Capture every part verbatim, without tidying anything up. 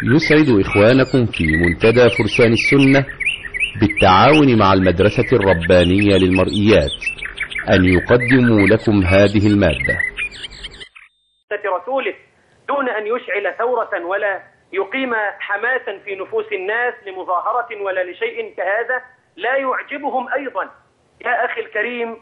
يسعد إخوانكم في منتدى فرسان السنة بالتعاون مع المدرسة الربانية للمرئيات أن يقدموا لكم هذه المادة. رسوله دون أن يشعل ثورة ولا يقيم حماسا في نفوس الناس لمظاهرة ولا لشيء كهذا لا يعجبهم أيضا. يا أخي الكريم،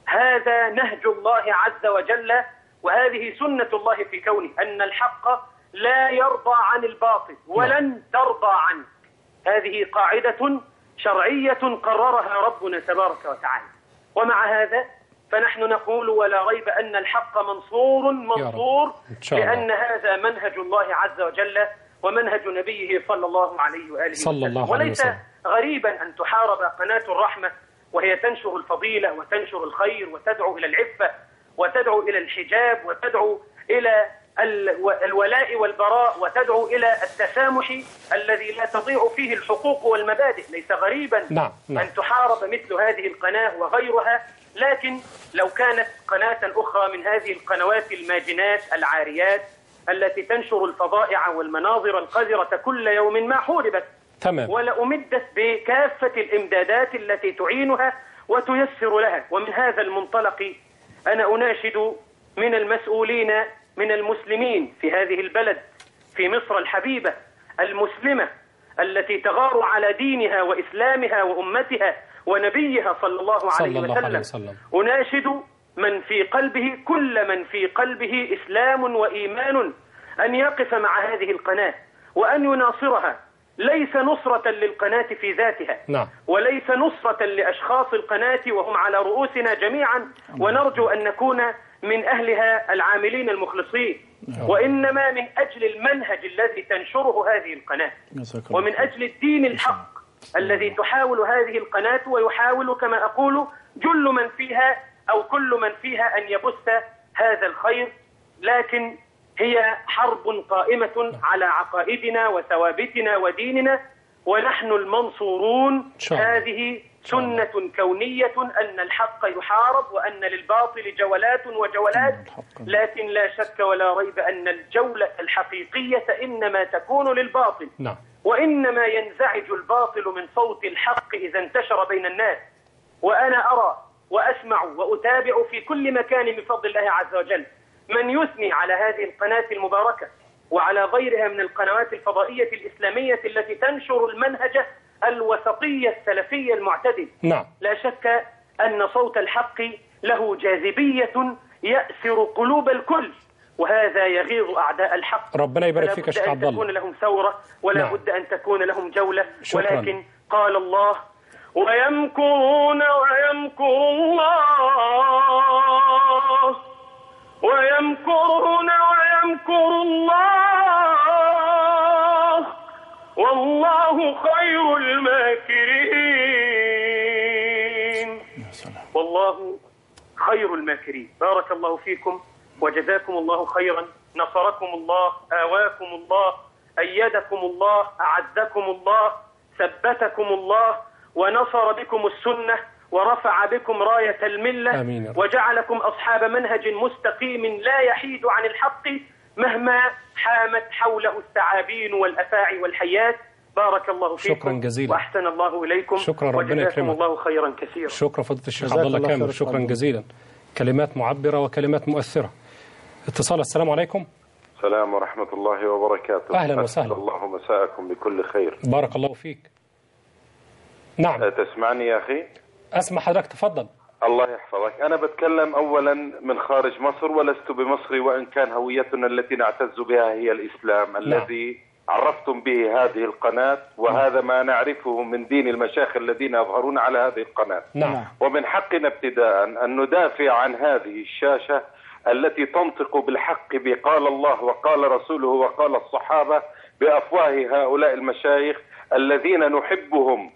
هذا نهج الله عز وجل، وهذه سنة الله في كونه أن الحق لا يرضى عن الباطل ولن ترضى عنه. هذه قاعدة شرعية قررها ربنا تبارك وتعالى. ومع هذا فنحن نقول ولا ريب أن الحق منصور منصور، لأن هذا منهج الله عز وجل ومنهج نبيه صلى الله عليه وآله وسلم. وليس غريبا أن تحارب قناة الرحمة وهي تنشر الفضيلة وتنشر الخير وتدعو إلى العفة وتدعو إلى الحجاب وتدعو إلى الولاء والبراء وتدعو إلى التسامح الذي لا تضيع فيه الحقوق والمبادئ. ليس غريبا نعم. نعم. أن تحارب مثل هذه القناة وغيرها، لكن لو كانت قناة أخرى من هذه القنوات الماجنات العاريات التي تنشر الفظائع والمناظر القذرة كل يوم ما حوربت. تمام. ولأمدت بكافة الإمدادات التي تعينها وتيسر لها. ومن هذا المنطلق أنا أناشد من المسؤولين من المسلمين في هذه البلد، في مصر الحبيبة المسلمة التي تغار على دينها وإسلامها وأمتها ونبيها صلى الله عليه, صلى الله عليه وسلم. أناشد من في قلبه كل من في قلبه إسلام وإيمان أن يقف مع هذه القناة وأن يناصرها، ليس نصرة للقناة في ذاتها. نعم. وليس نصرة لأشخاص القناة وهم على رؤوسنا جميعا، ونرجو أن نكون من أهلها العاملين المخلصين، وإنما من أجل المنهج الذي تنشره هذه القناة، ومن أجل الدين الحق الذي تحاول هذه القناة ويحاول كما أقول جل من فيها أو كل من فيها أن يبث هذا الخير. لكن هي حرب قائمة على عقائدنا وثوابتنا وديننا، ونحن المنصورون. هذه سنة كونية أن الحق يحارب وأن للباطل جولات وجولات، لكن لا شك ولا ريب أن الجولة الحقيقية إنما تكون للباطل. نعم. وإنما ينزعج الباطل من صوت الحق إذا انتشر بين الناس. وأنا أرى وأسمع وأتابع في كل مكان بفضل الله عز وجل من يثني على هذه القناة المباركة وعلى غيرها من القنوات الفضائية الإسلامية التي تنشر المنهج الوسطية السلفية المعتدل. نعم. لا شك أن صوت الحق له جاذبية يأسر قلوب الكل، وهذا يغيظ أعداء الحق. ربنا يبارك فيك يا شيخ عبد الله. لا بد أن تكون لهم ثورة ولا نعم. بد أن تكون لهم جولة. شكرا. ولكن قال الله: ويمكرون ويمكر الله ويمكرون ويمكر الله والله خير الماكرين. والله خير الماكرين. بارك الله فيكم وجزاكم الله خيرا. نصركم الله، آواكم الله، أيدكم الله، أعزكم الله، ثبتكم الله، ونصر بكم السنة ورفع بكم راية الملة. آمين. وجعلكم أصحاب منهج مستقيم لا يحيد عن الحق مهما حامت حوله الثعابين والأفاعي والحيات. بارك الله فيكم. شكرا جزيلا. وأحسن الله إليكم. شكرا. ربنا يكرمك. الله خيرا كثيرا. شكرا فضيلة الشيخ عبد الله كامل. شكرا جزيلا. كلمات معبرة وكلمات مؤثرة. اتصال. السلام عليكم. السلام ورحمة الله وبركاته. أهلا وسهلا. الله مساءكم بكل خير. بارك الله فيك. نعم. تسمعني يا أخي؟ أسمع حضرتك، تفضل. الله يحفظك. أنا بتكلم أولا من خارج مصر ولست بمصري، وإن كان هويتنا التي نعتز بها هي الإسلام. نعم. الذي عرفتم به هذه القناة، وهذا ما نعرفه من دين المشايخ الذين يظهرون على هذه القناة. نعم. ومن حقنا ابتداء أن ندافع عن هذه الشاشة التي تنطق بالحق بقال الله وقال رسوله وقال الصحابة بأفواه هؤلاء المشايخ الذين نحبهم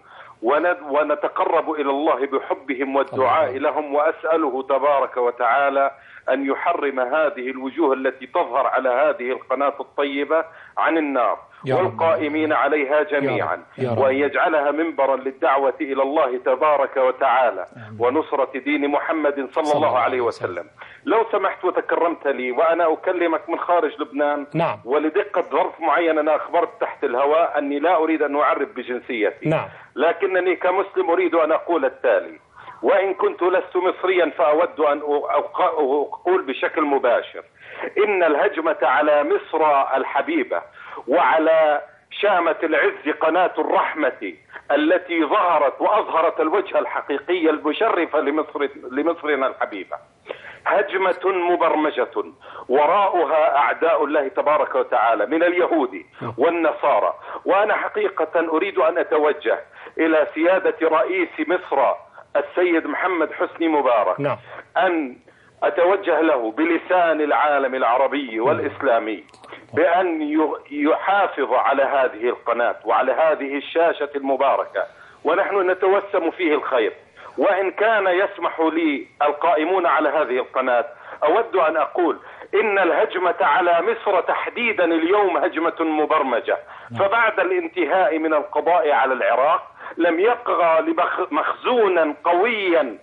ونتقرب إلى الله بحبهم والدعاء لهم. وأسأله تبارك وتعالى أن يحرم هذه الوجوه التي تظهر على هذه القناة الطيبة عن النار والقائمين عليها جميعا، وأن يجعلها منبرا للدعوة إلى الله تبارك وتعالى ونصرة دين محمد صلى الله عليه وسلم. لو سمحت وتكرمت لي وأنا أكلمك من خارج لبنان، نعم. ولدقة ظرف معين أنا أخبرت تحت الهواء أني لا أريد أن أعرف بجنسيتي، نعم. لكنني كمسلم أريد أن أقول التالي: وإن كنت لست مصريا فأود أن أقول بشكل مباشر إن الهجمة على مصر الحبيبة وعلى شامة العز قناة الرحمة التي ظهرت وأظهرت الوجه الحقيقي المشرف لمصر لمصرنا الحبيبة هجمة مبرمجة وراءها أعداء الله تبارك وتعالى من اليهود والنصارى. وأنا حقيقة أريد أن أتوجه إلى سيادة رئيس مصر السيد محمد حسني مبارك، نعم. أن أتوجه له بلسان العالم العربي والإسلامي بأن يحافظ على هذه القناة وعلى هذه الشاشة المباركة، ونحن نتوسم فيه الخير. وإن كان يسمح لي القائمون على هذه القناة، أود أن أقول إن الهجمة على مصر تحديدا اليوم هجمة مبرمجة، فبعد الانتهاء من القضاء على العراق لم يبقى مخزونا قويا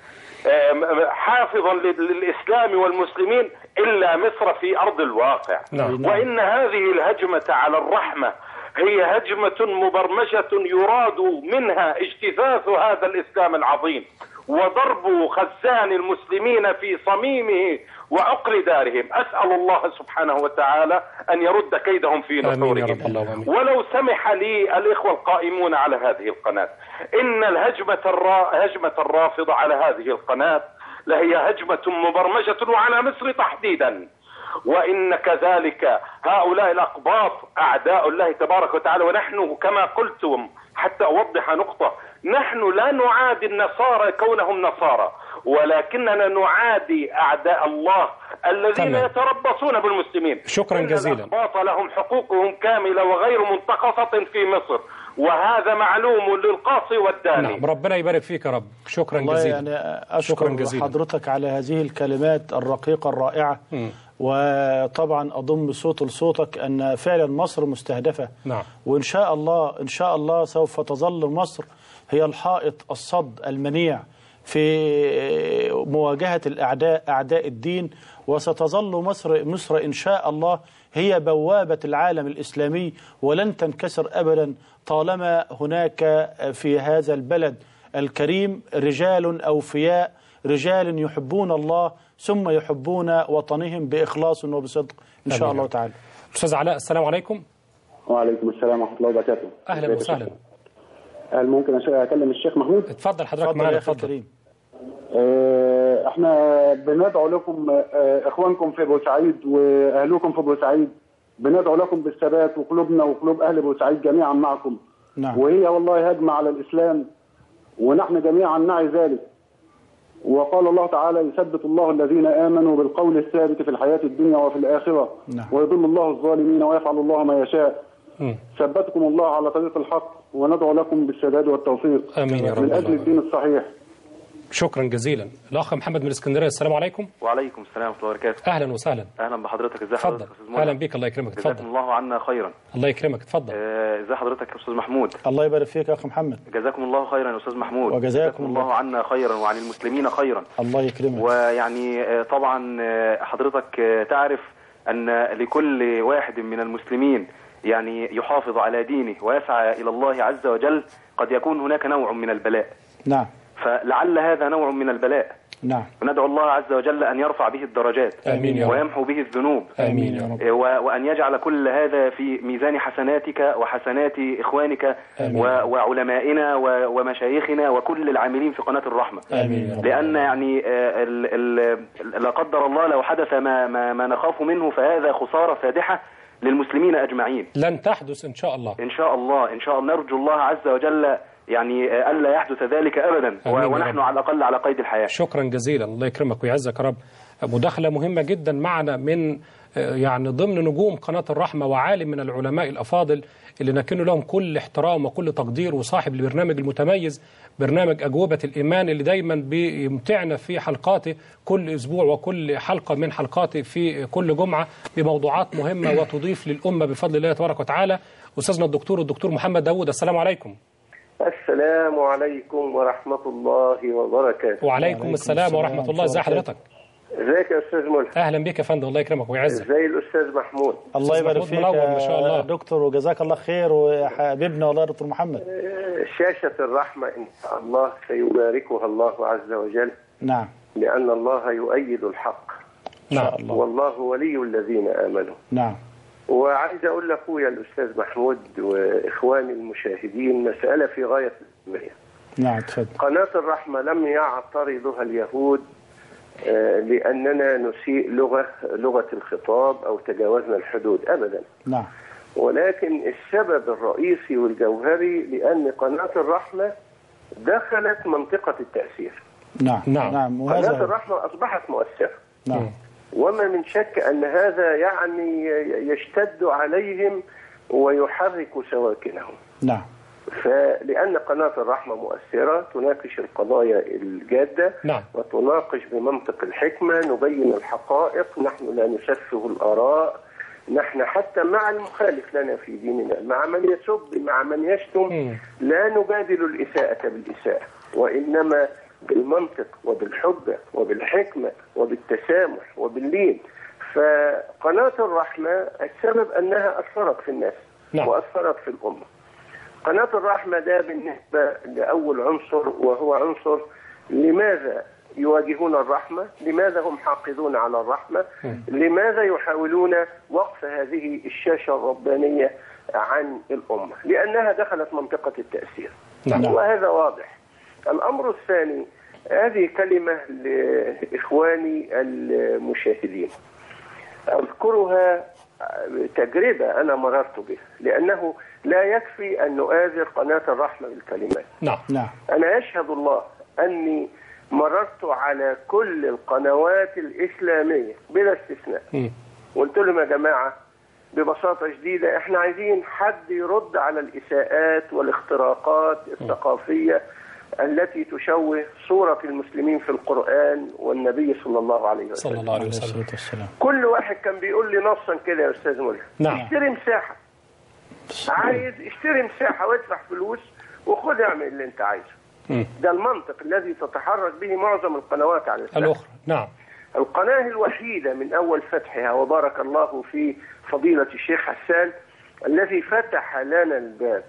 حافظا للإسلام والمسلمين إلا مصر في أرض الواقع. نعم. وإن هذه الهجمة على الرحمة هي هجمة مبرمجة يراد منها اجتثاث هذا الإسلام العظيم وضرب خزان المسلمين في صميمه وعقر دارهم. أسأل الله سبحانه وتعالى أن يرد كيدهم في نحورهم. ولو سمح لي الإخوة القائمون على هذه القناة، إن الهجمة الرا... هجمة الرافضة على هذه القناة لهي هجمة مبرمجة وعلى مصر تحديدا، وإن كذلك هؤلاء الأقباط أعداء الله تبارك وتعالى. ونحن كما قلتم، حتى أوضح نقطة، نحن لا نعادي النصارى كونهم نصارى، ولكننا نعادي أعداء الله الذين تمام. يتربصون بالمسلمين. شكرا جزيلا. الأقباط لهم حقوقهم كاملة وغير منتقصة في مصر، وهذا معلوم للقاصي والداني. نعم، ربنا يبارك فيك يا رب. شكرا جزيلا. يعني أشكر جزيلا. حضرتك على هذه الكلمات الرقيقة الرائعة. م. وطبعا أضم صوت لصوتك أن فعلا مصر مستهدفة. نعم. وإن شاء الله إن شاء الله سوف تظل مصر هي الحائط الصد المنيع في مواجهة الأعداء أعداء الدين، وستظل مصر مصر إن شاء الله هي بوابة العالم الإسلامي، ولن تنكسر أبدا طالما هناك في هذا البلد الكريم رجال أوفياء، رجال يحبون الله ثم يحبون وطنهم بإخلاص وبصدق إن شاء الله تعالى. أستاذ علاء، السلام عليكم. وعليكم السلام ورحمة الله وبركاته. أهلا وسهلا. هل ممكن أكلم الشيخ محمود؟ اتفضل حضرتك معنا. اتفضل. اه احنا بندعو لكم اه اخوانكم في بورسعيد واهلكم في بورسعيد، بندعو لكم بالثبات، وقلوبنا وقلوب اهل بورسعيد جميعا معكم. نعم. وهي والله هجمة على الاسلام ونحن جميعا نعي ذلك. وقال الله تعالى: يثبت الله الذين آمنوا بالقول الثابت في الحياة الدنيا وفي الآخرة. نعم. ويضل الله الظالمين ويفعل الله ما يشاء. م. ثبتكم الله على طريق الحق، وندعو لكم بالسداد والتوفيق. آمين يا رب. من أجل الدين الصحيح. شكرا جزيلا. الأخ محمد من اسكندرية، السلام عليكم. وعليكم السلام ورحمة الله وبركاته. أهلا وسهلا. أهلا بحضرتك. ازي حضرتك أستاذ محمود؟ أهلا بك، الله يكرمك. اتفضل. جزاكم الله عنا خيرا. الله يكرمك، اتفضل. ازي حضرتك يا أستاذ محمود؟ الله يبارك فيك يا أخ محمد. جزاكم الله خيرا يا أستاذ محمود. وجزاكم الله, الله عنا خيرا وعن المسلمين خيرا. الله يكرمك. ويعني طبعا حضرتك تعرف أن لكل واحد من المسلمين يعني يحافظ على دينه ويسعى إلى الله عز وجل قد يكون هناك نوع من البلاء. نعم. فلعل هذا نوع من البلاء. نعم. وندعو الله عز وجل أن يرفع به الدرجات. آمين يا رب. ويمحو به الذنوب. آمين يا رب. وأن يجعل كل هذا في ميزان حسناتك وحسنات إخوانك وعلمائنا ومشايخنا وكل العاملين في قناة الرحمة. آمين يا رب. لأن يعني لا قدر الله لو حدث ما, ما, ما نخاف منه فهذا خسارة فادحة للمسلمين أجمعين. لن تحدث إن شاء الله. إن شاء الله إن شاء الله نرجو الله عز وجل يعني ألا يحدث ذلك أبدا، ونحن على الأقل على قيد الحياة. شكرا جزيلا، الله يكرمك ويعزك يا رب. مداخلة مهمة جدا معنا من يعني ضمن نجوم قناة الرحمة وعالم من العلماء الأفاضل اللي نكن لهم كل احترام وكل تقدير، وصاحب البرنامج المتميز برنامج أجوبة الإيمان اللي دايما بيمتعنا في حلقاته كل أسبوع وكل حلقة من حلقاته في كل جمعة بموضوعات مهمة وتضيف للأمة بفضل الله تبارك وتعالى. أستاذنا الدكتور الدكتور محمد داوود، السلام عليكم. السلام عليكم ورحمة الله وبركاته. وعليكم السلام ورحمة الله. ازي حضرتك؟ ازيك يا استاذ ملحم؟ اهلا بك يا فندم، الله يكرمك ويعزك. ازي الاستاذ محمود؟ الله يبارك فيك ما شاء الله دكتور، وجزاك الله خير وحبيبنا والله يا دكتور محمد. شاشة الرحمة ان شاء الله سيباركها الله عز وجل. نعم. لأن الله يؤيد الحق. نعم. والله ولي الذين آمنوا. نعم. وعايز اقول لاخويا الاستاذ محمود واخواني المشاهدين مسألة في غاية الأهمية. نعم تفضل. قناة الرحمة لم يعترضها اليهود لأننا نسيء لغة لغة الخطاب أو تجاوزنا الحدود أبدا. نعم. ولكن السبب الرئيسي والجوهري لأن قناة الرحمة دخلت منطقة التأثير. نعم. نعم. نعم. قناة الرحمة أصبحت مؤثرة. نعم. وما من شك أن هذا يعني يشتد عليهم ويحرك سواكنهم. نعم. فلأن قناة الرحمة مؤثرة تناقش القضايا الجادة. نعم. وتناقش بمنطق الحكمة، نبين الحقائق، نحن لا نسفه الآراء، نحن حتى مع المخالف لنا في ديننا، مع من يسب، مع من يشتم، م. لا نبادل الإساءة بالإساءة، وإنما بالمنطق وبالحجة وبالحكمة وبالتسامح وباللين. فقناة الرحمة السبب أنها أثرت في الناس. نعم. وأثرت في الأمة. قناة الرحمة ده بالنسبة لأول عنصر، وهو عنصر لماذا يواجهون الرحمة، لماذا هم حاقدون على الرحمة، لماذا يحاولون وقف هذه الشاشة الربانية عن الأمة، لأنها دخلت منطقة التأثير. نعم. وهذا واضح. الأمر الثاني، هذه كلمة لإخواني المشاهدين أذكرها تجربة أنا مررت بها، لأنه لا يكفي أن نؤازر قناة الرحمة بالكلمات. نعم. نعم. أنا أشهد الله أني مررت على كل القنوات الإسلامية بلا استثناء. م. قلت لهم يا جماعة ببساطة شديدة احنا عايزين حد يرد على الإساءات والاختراقات الثقافية التي تشوه صورة المسلمين في القرآن والنبي صلى الله عليه وسلم. صلى الله عليه وسلم. كل واحد كان بيقول لي نصا كده يا أستاذ ملحم. نعم. اشتري مساحة. عايز اشتري مساحة وادفع فلوس وخد اعمل اللي انت عايزه. م. ده المنطق الذي تتحرك به معظم القنوات على الساحة الأخرى. نعم. القناة الوحيدة من أول فتحها، وبارك الله في فضيلة الشيخ حسان الذي فتح لنا الباب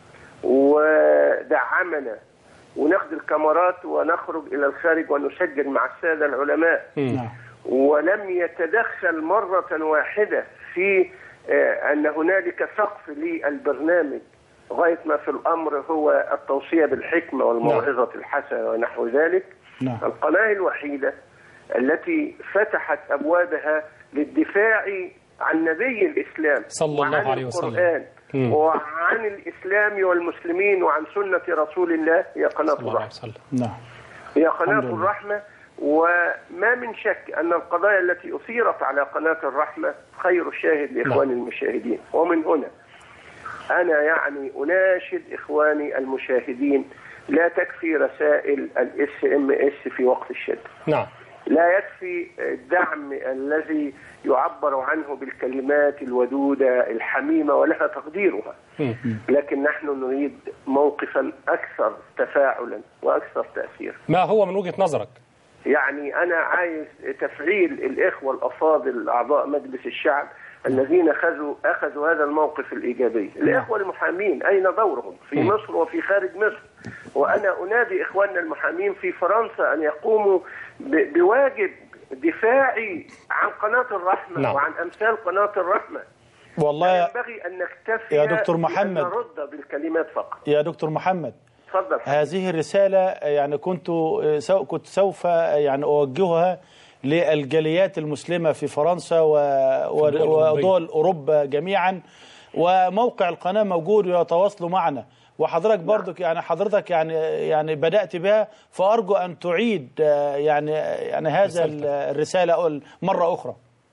ودعمنا وناخد الكاميرات ونخرج إلى الخارج ونسجل مع السادة العلماء. م. ولم يتدخل مرة واحدة في أن هنالك سقف للبرنامج، غاية ما في الأمر هو التوصية بالحكمة والموعظة الحسنة ونحو ذلك. نعم. القناة الوحيدة التي فتحت أبوابها للدفاع عن نبي الإسلام صلى الله عليه وسلم القرآن وعن الإسلام والمسلمين وعن سنة رسول الله هي قناة الرحمة. نعم. هي قناة الرحمة. وما من شك أن القضايا التي أثيرت على قناة الرحمة خير الشاهد لإخواني نعم. المشاهدين. ومن هنا أنا يعني أناشد إخواني المشاهدين لا تكفي رسائل الاس ام اس في وقت الشدة. نعم. لا يكفي الدعم الذي يعبر عنه بالكلمات الودودة الحميمة ولها تقديرها، لكن نحن نريد موقفا أكثر تفاعلا وأكثر تأثيرا. ما هو من وجهة نظرك؟ يعني أنا عايز تفعيل الإخوة الأفاضل أعضاء مجلس الشعب الذين أخذوا أخذوا هذا الموقف الإيجابي. الإخوة المحامين أين دورهم في مصر وفي خارج مصر؟ وأنا أنادي إخواننا المحامين في فرنسا أن يقوموا بواجب دفاعي عن قناة الرحمة. نعم. وعن أمثال قناة الرحمة. والله ينبغي أن نكتفي يا دكتور محمد نرد بالكلمات فقط. يا دكتور محمد تفضل. هذه الرسالة يعني كنت كنت سوف يعني أوجهها للجاليات المسلمة في فرنسا ودول أوروبا جميعا، وموقع القناة موجود ويتواصلوا معنا، وحضرتك برضك يعني حضرتك يعني يعني بدأت بها، فأرجو أن تعيد يعني يعني هذا الرسالة مرة أخرى.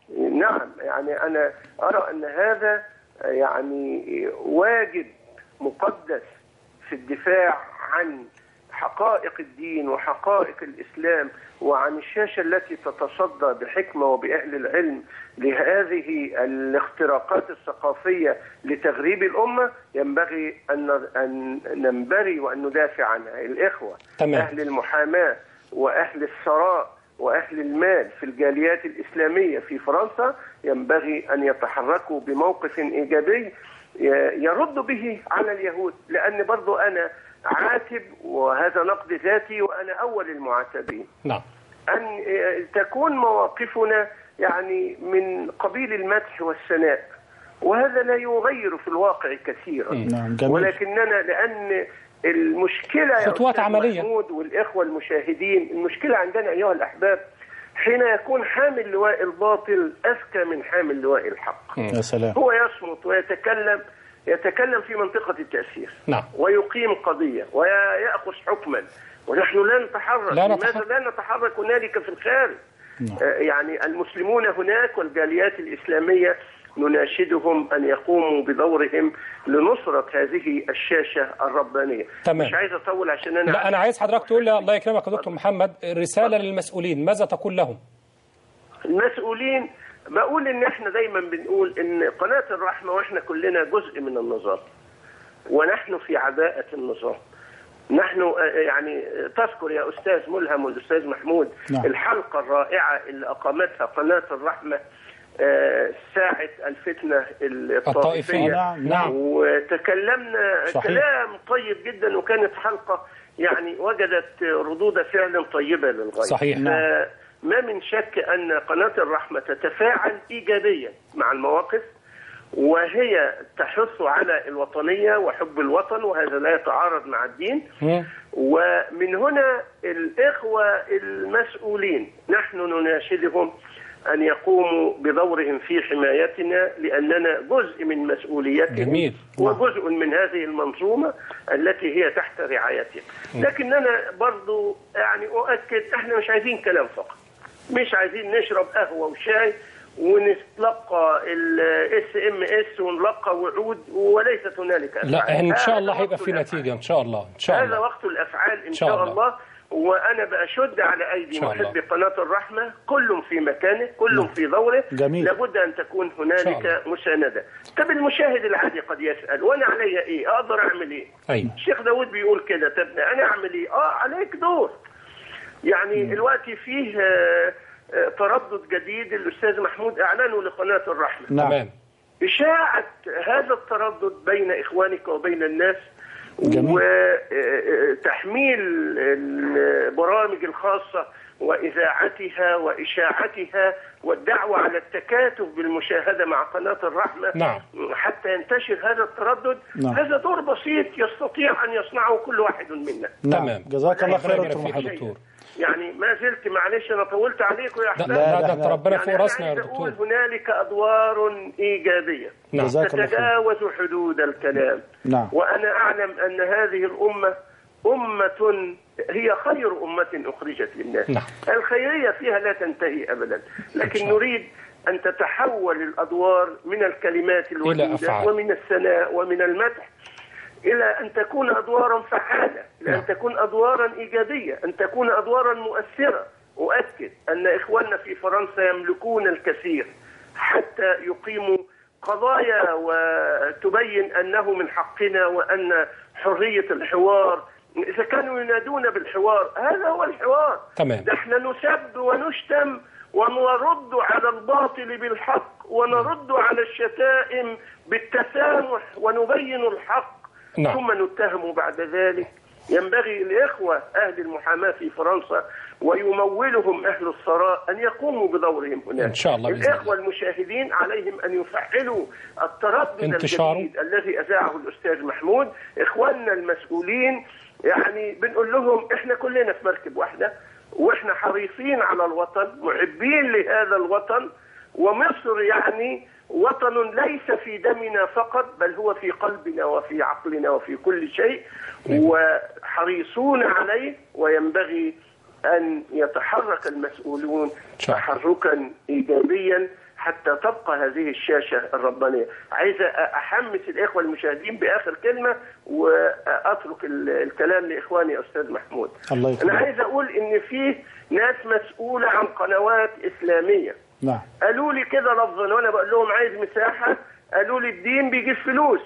نعم، يعني أنا أرى أن هذا يعني واجب مقدس في الدفاع عن حقائق الدين وحقائق الإسلام وعن الشاشة التي تتصدى بحكمة وبأهل العلم لهذه الاختراقات الثقافية لتغريب الأمة. ينبغي أن أن ننبري وأن ندافع عنها. الإخوة تمام. أهل المحاماة وأهل الثراء وأهل المال في الجاليات الإسلامية في فرنسا ينبغي أن يتحركوا بموقف إيجابي يرد به على اليهود، لأن برضو أنا عاتب، وهذا نقد ذاتي وأنا أول المعاتبين. نعم. أن تكون مواقفنا يعني من قبيل المدح والثناء، وهذا لا يغير في الواقع كثيرا. نعم. جميل. ولكننا لأن المشكلة خطوات عملية محمود والإخوة المشاهدين، المشكلة عندنا أيها الأحباب حين يكون حامل لواء الباطل أذكى من حامل لواء الحق. يا سلام. هو يصمت ويتكلم يتكلم في منطقة التأثير. نعم. ويقيم قضية ويأخذ حكما، ونحن لا نتحرك. لا لماذا نتحرك. لا نتحرك هنالك في الخارج؟ نعم. آه يعني المسلمون هناك والجاليات الإسلامية نناشدهم أن يقوموا بدورهم لنصرة هذه الشاشة الربانية. تمام. مش عايز أطول عشان أنا لا أنا عايز حضرتك تقول لي، الله يكرمك يا دكتور محمد، رسالة للمسؤولين ماذا تقول لهم؟ المسؤولين بقول إن إحنا دايما بنقول إن قناة الرحمة وإحنا كلنا جزء من النظام، ونحن في عباءة النظام. نحن يعني تذكر يا أستاذ ملهم والأستاذ محمود نعم. الحلقة الرائعة اللي أقامتها قناة الرحمة ساعة الفتنة الطائفية. نعم. نعم. وتكلمنا صحيح. كلام طيب جدا، وكانت حلقة يعني وجدت ردود فعل طيبة للغاية. صحيح. ما من شك أن قناة الرحمة تتفاعل إيجابيا مع المواقف، وهي تحث على الوطنية وحب الوطن، وهذا لا يتعارض مع الدين. ومن هنا الإخوة المسؤولين نحن نناشدهم أن يقوموا بدورهم في حمايتنا، لأننا جزء من مسؤوليتهم. جميل. وجزء من هذه المنظومة التي هي تحت رعايتهم. لكننا برضو يعني أؤكد احنا مش عايزين كلام فقط، مش عايزين نشرب قهوة وشاي ونتلقى الاس ام اس ونلقى وعود وليست هنالك أفعال. لا ان شاء الله هيبقى في نتيجة ان شاء الله. ان شاء الله هذا وقت الافعال ان شاء, شاء الله. الله. وانا بشد على ايدي محبي قناة الرحمة، كل في مكانه، كل م. في دوره. جميل. لابد ان تكون هنالك مساندة. طب المشاهد العادي قد يسأل وانا علي ايه؟ اقدر اعمل ايه؟ أيوة. الشيخ داود بيقول كده، طب انا اعمل ايه؟ اه عليك دور. يعني م. الوقت فيه آه تردد جديد الأستاذ محمود أعلنه لقناة الرحمة. نعم. إشاعة هذا التردد بين إخوانك وبين الناس، جميل. وتحميل البرامج الخاصة وإذاعتها وإشاعتها والدعوة على التكاتف بالمشاهدة مع قناة الرحمة. نعم. حتى ينتشر هذا التردد. نعم. هذا دور بسيط يستطيع أن يصنعه كل واحد منا. تمام. جزاك الله خير دكتور. يعني ما زلت معلش انا طولت عليكم يا احباب. لا لا ده ربنا فوق راسنا يا دكتور. هنالك ادوار ايجابيه نعم. تتجاوز حدود الكلام. نعم. وانا اعلم ان هذه الامه امه هي خير امه اخرجت للناس. نعم. الخيريه فيها لا تنتهي ابدا، لكن نريد ان تتحول الادوار من الكلمات الوديده ومن الثناء ومن المدح إلى أن تكون أدوارا فعالة، إلى أن تكون أدوارا إيجابية، أن تكون أدوارا مؤثرة. أؤكد أن إخواننا في فرنسا يملكون الكثير حتى يقيموا قضايا وتبين أنه من حقنا وأن حرية الحوار. إذا كانوا ينادون بالحوار هذا هو الحوار. تمام. نحن نسب ونشتم ونرد على الباطل بالحق، ونرد على الشتائم بالتسامح ونبين الحق. نعم. ثم نتهم بعد ذلك. ينبغي الإخوة أهل المحاماة في فرنسا ويمولهم أهل الثراء أن يقوموا بدورهم هناك. إن شاء الله. الإخوة المشاهدين عليهم أن يفعلوا التردد الجديد الذي أذاعه الأستاذ محمود. إخواننا المسؤولين يعني بنقول لهم إحنا كلنا في مركب واحدة، وإحنا حريصين على الوطن، محبين لهذا الوطن. ومصر يعني وطن ليس في دمنا فقط، بل هو في قلبنا وفي عقلنا وفي كل شيء، وحريصون عليه. وينبغي أن يتحرك المسؤولون تحركا إيجابيا حتى تبقى هذه الشاشة الربانية. عايز أحمس الإخوة المشاهدين بآخر كلمة وأترك الكلام لإخواني أستاذ محمود. الله أنا عايز أقول إن في ناس مسؤولة عن قنوات إسلامية. نعم. قالوا لي كده لفظا وأنا بقول لهم عايز مساحة، قالوا لي الدين بيجيب فلوس.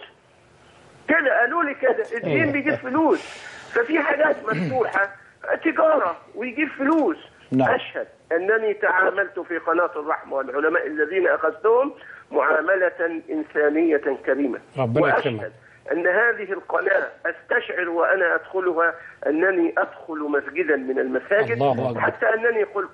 كده قالوا لي كده الدين بيجيب فلوس. ففي حاجات مفتوحة تجارة ويجيب فلوس. نعم. أشهد أنني تعاملت في قناة الرحمة والعلماء الذين أخذتهم معاملة إنسانية كريمة. وأشهد أن هذه القناة أستشعر وأنا أدخلها أنني أدخل مسجدا من المساجد، حتى أنني قلت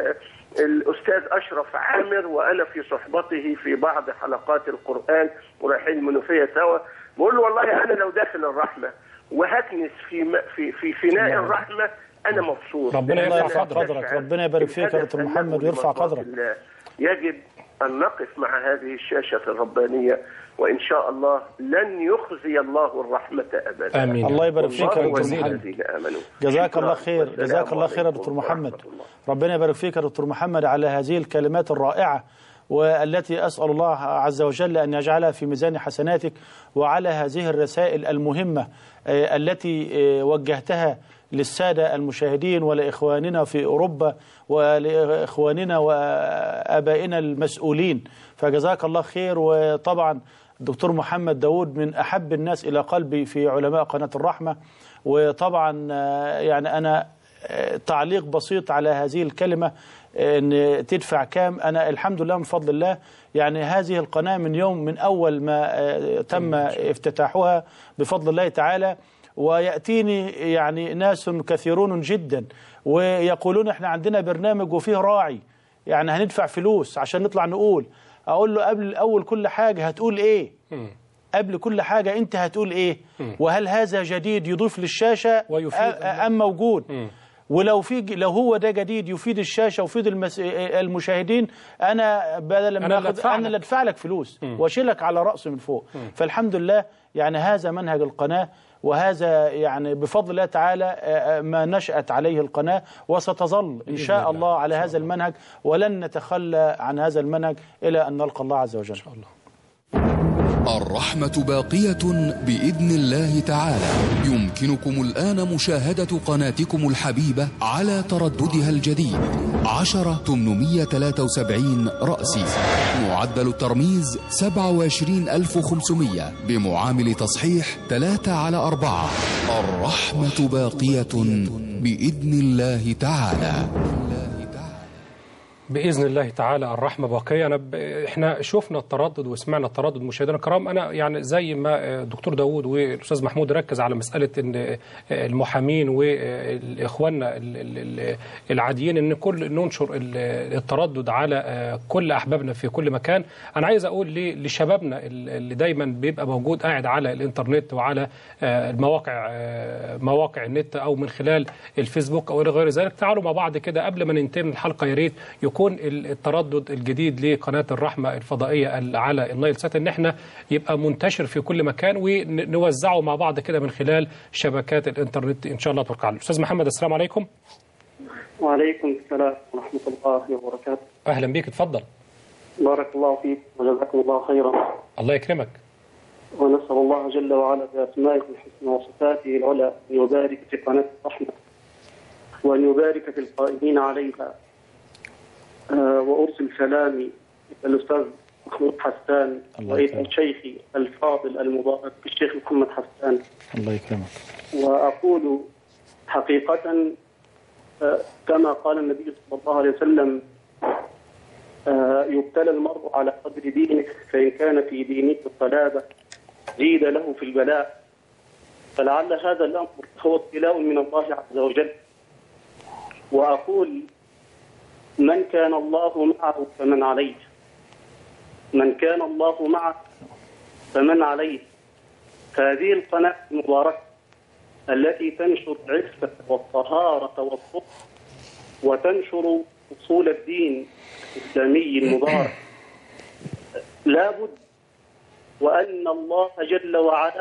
الأستاذ أشرف عامر وأنا في صحبته في بعض حلقات القرآن ورايحين المنوفية سوا، بقول له والله أنا لو داخل الرحمة وهكنس في في في فناء الرحمة أنا مبسوط. ربنا يرفع قدرك، ربنا يبارك فيك يا دكتور محمد ويرفع قدرك. يجب أن نقف مع هذه الشاشة الربانية، وإن شاء الله لن يخزي الله الرحمة أبدا. آمين. الله يبارك فيك يا دكتور محمد. جزاك الله خير، جزاك الله خير يا دكتور محمد. ربنا يبارك فيك يا دكتور محمد على هذه الكلمات الرائعة، والتي أسأل الله عز وجل أن يجعلها في ميزان حسناتك، وعلى هذه الرسائل المهمة التي وجهتها للسادة المشاهدين ولإخواننا في أوروبا ولإخواننا وأبائنا المسؤولين، فجزاك الله خير. وطبعا الدكتور محمد داود من أحب الناس إلى قلبي في علماء قناة الرحمة. وطبعا يعني أنا تعليق بسيط على هذه الكلمة أن تدفع كام، أنا الحمد لله من فضل الله يعني هذه القناة من يوم من أول ما تم افتتاحها بفضل الله تعالى، ويأتيني يعني ناس كثيرون جدا ويقولون احنا عندنا برنامج وفيه راعي، يعني هندفع فلوس عشان نطلع نقول. أقول له قبل أول كل حاجة هتقول إيه؟ قبل كل حاجة أنت هتقول إيه؟ وهل هذا جديد يضيف للشاشة أم موجود؟ ولو في لو هو ده جديد يفيد الشاشة ويفيد المس... المشاهدين، أنا بدل ما أخذ أنا اللي أدفع لك فلوس وأشيلك على رأسي من فوق. فالحمد لله يعني هذا منهج القناة، وهذا يعني بفضل الله تعالى ما نشأت عليه القناة، وستظل إن شاء الله على هذا المنهج، ولن نتخلى عن هذا المنهج إلى أن نلقى الله عز وجل. إن شاء الله. الرحمة باقية بإذن الله تعالى. يمكنكم الآن مشاهدة قناتكم الحبيبة على ترددها الجديد عشرة ثمانمائة وثلاثة وسبعين رأسي، معدل الترميز سبعة وعشرين ألف وخمسمائة، بمعامل تصحيح ثلاثة على أربعة. الرحمة باقية بإذن الله تعالى. بإذن الله تعالى الرحمة باقية. أنا ب... إحنا شفنا التردد وسمعنا التردد مشاهدينا الكرام. أنا يعني زي ما الدكتور داود والأستاذ محمود ركز على مسألة إن المحامين وإخواننا العاديين إن كل ننشر التردد على كل أحبابنا في كل مكان. أنا عايز أقول لشبابنا اللي دايما بيبقى موجود قاعد على الإنترنت وعلى المواقع مواقع النت أو من خلال الفيسبوك أو إلى غير ذلك، تعالوا مع بعض كده قبل ما ننتهي من الحلقة يا ريت يكون التردد الجديد لقناة الرحمة الفضائية على النايل سات ان احنا يبقى منتشر في كل مكان ونوزعه مع بعض كده من خلال شبكات الانترنت ان شاء الله تبارك الله. استاذ محمد السلام عليكم. وعليكم السلام ورحمة الله وبركاته. اهلا بك، اتفضل. بارك الله فيك وجزاكم الله خيرا. الله يكرمك. ونسأل الله جل وعلا بأسمائه الحسنى وصفاته العلى أن يبارك في قناة الرحمة وأن يبارك في القائمين عليها. أه وأرسل سلامي إلى الأستاذ محمود حسان وإلى شيخي الفاضل المبارك الشيخ محمد حسان. الله يكرمك. وأقول حقيقة أه كما قال النبي صلى الله عليه وسلم أه يبتلى المرء على قدر دينه، فإن كان في دينه الصلابة زيد له في البلاء، فلعل هذا الأمر هو ابتلاء من الله عز وجل. وأقول من كان الله معه فمن عليه، من كان الله معه فمن عليه. هذه القناة المباركة التي تنشر العفة والطهارة والصدق وتنشر أصول الدين الإسلامي المبارك، لا بد وأن الله جل وعلا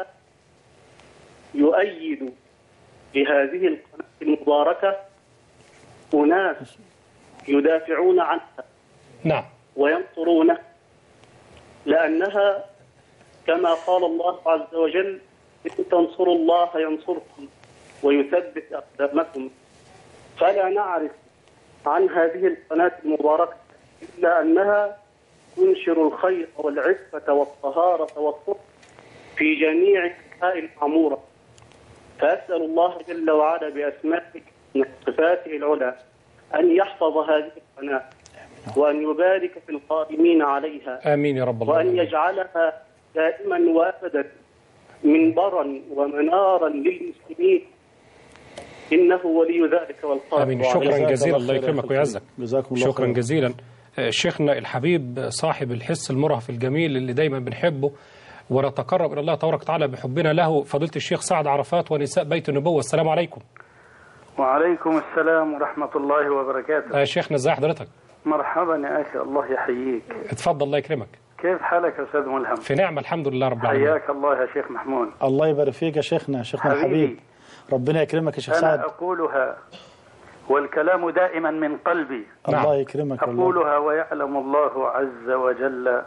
يؤيد بهذه القناة المباركة أناس يدافعون عنها. نعم. وينصرونه، لأنها كما قال الله عز وجل: إن تنصروا الله ينصركم ويثبت أقدامكم. فلا نعرف عن هذه القناة المباركة إلا أنها تنشر الخير والعفة والطهارة والصدق في جميع أنحاء المعمورة. فأسأل الله جل وعلا بأسمائه وصفاته العلى أن يحفظ هذه القناة وأن يبارك في القائمين عليها. آمين يا رب العالمين. وأن يجعلها دائما وأبدا منبرا ومنارا للمسلمين، إنه ولي ذلك والقادر. آمين. شكرا جزيلا، الله يكرمك ويعزك. جزاكم الله شكرا خير. جزيلا. شيخنا الحبيب صاحب الحس المرهف الجميل اللي دايما بنحبه ونتقرب إلى الله تبارك وتعالى بحبنا له، فضيلة الشيخ سعد عرفات ونساء بيت النبوة. السلام عليكم. وعليكم السلام ورحمة الله وبركاته. يا شيخنا ازي حضرتك؟ مرحبا يا أخي، الله يحييك. اتفضل الله يكرمك. كيف حالك يا أستاذ ملهم؟ في نعمة الحمد لله رب العالمين. حياك الله يا شيخ محمود. الله يبارك فيك يا شيخنا، شيخنا الحبيب. ربنا يكرمك يا شيخ سعد. أنا أقولها والكلام دائما من قلبي. الله يكرمك. أقولها ويعلم الله عز وجل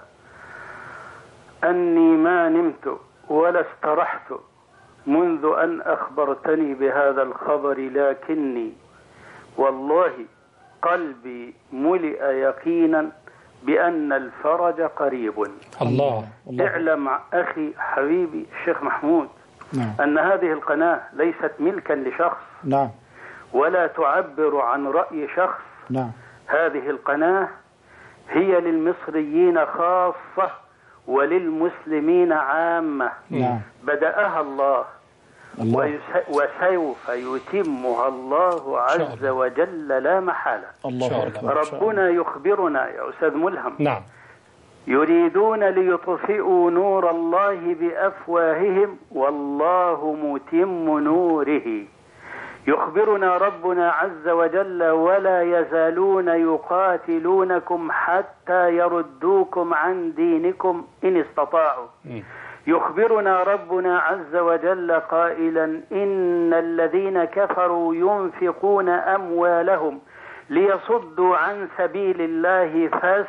أني ما نمت ولا استرحت منذ أن أخبرتني بهذا الخبر، لكني والله قلبي ملئ يقينا بأن الفرج قريب. الله. اعلم أخي حبيبي الشيخ محمود نعم. أن هذه القناة ليست ملكا لشخص، نعم، ولا تعبر عن رأي شخص. نعم. هذه القناة هي للمصريين خاصة وللمسلمين عامة. نعم. بدأها الله, الله. وسوف يتمها الله عز وجل لا محالة. الله. ربنا يخبرنا يا أستاذ ملهم. نعم. يريدون ليطفئوا نور الله بأفواههم والله متم نوره. يخبرنا ربنا عز وجل: ولا يزالون يقاتلونكم حتى يردوكم عن دينكم إن استطاعوا. يخبرنا ربنا عز وجل قائلا: إن الذين كفروا ينفقون أموالهم ليصدوا عن سبيل الله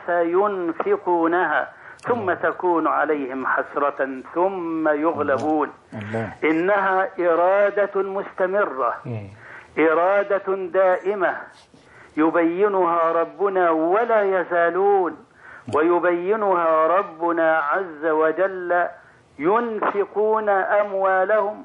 فسينفقونها ثم تكون عليهم حسرة ثم يغلبون. إنها إرادة مستمرة، إرادة دائمة يبينها ربنا ولا يزالون، ويبينها ربنا عز وجل: ينفقون أموالهم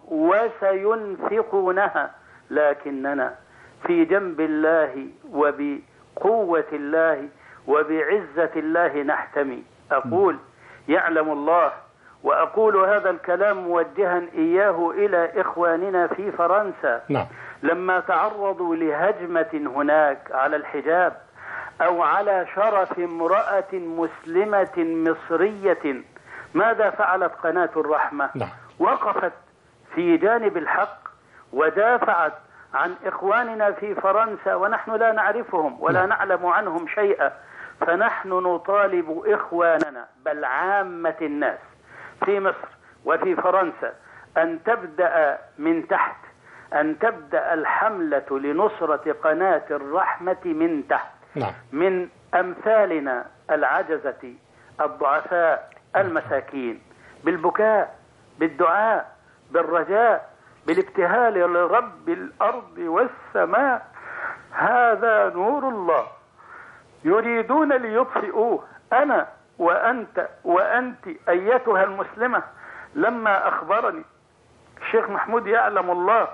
وسينفقونها، لكننا في جنب الله وبقوة الله وبعزة الله نحتمي. أقول يعلم الله، وأقول هذا الكلام موجها إياه إلى إخواننا في فرنسا. نعم. لما تعرضوا لهجمة هناك على الحجاب أو على شرف امرأة مسلمة مصرية، ماذا فعلت قناة الرحمة؟ نعم. وقفت في جانب الحق ودافعت عن إخواننا في فرنسا، ونحن لا نعرفهم ولا نعم. نعلم عنهم شيئا. فنحن نطالب إخواننا بل عامة الناس في مصر وفي فرنسا أن تبدأ من تحت، أن تبدأ الحملة لنصرة قناة الرحمة من تحت. نعم. من أمثالنا العجزة الضعفاء المساكين، بالبكاء، بالدعاء، بالرجاء، بالابتهال لرب الأرض والسماء: هذا نور الله يريدون ليطفئوه. أنا وأنت وأنت أيتها المسلمة، لما أخبرني الشيخ محمود يعلم الله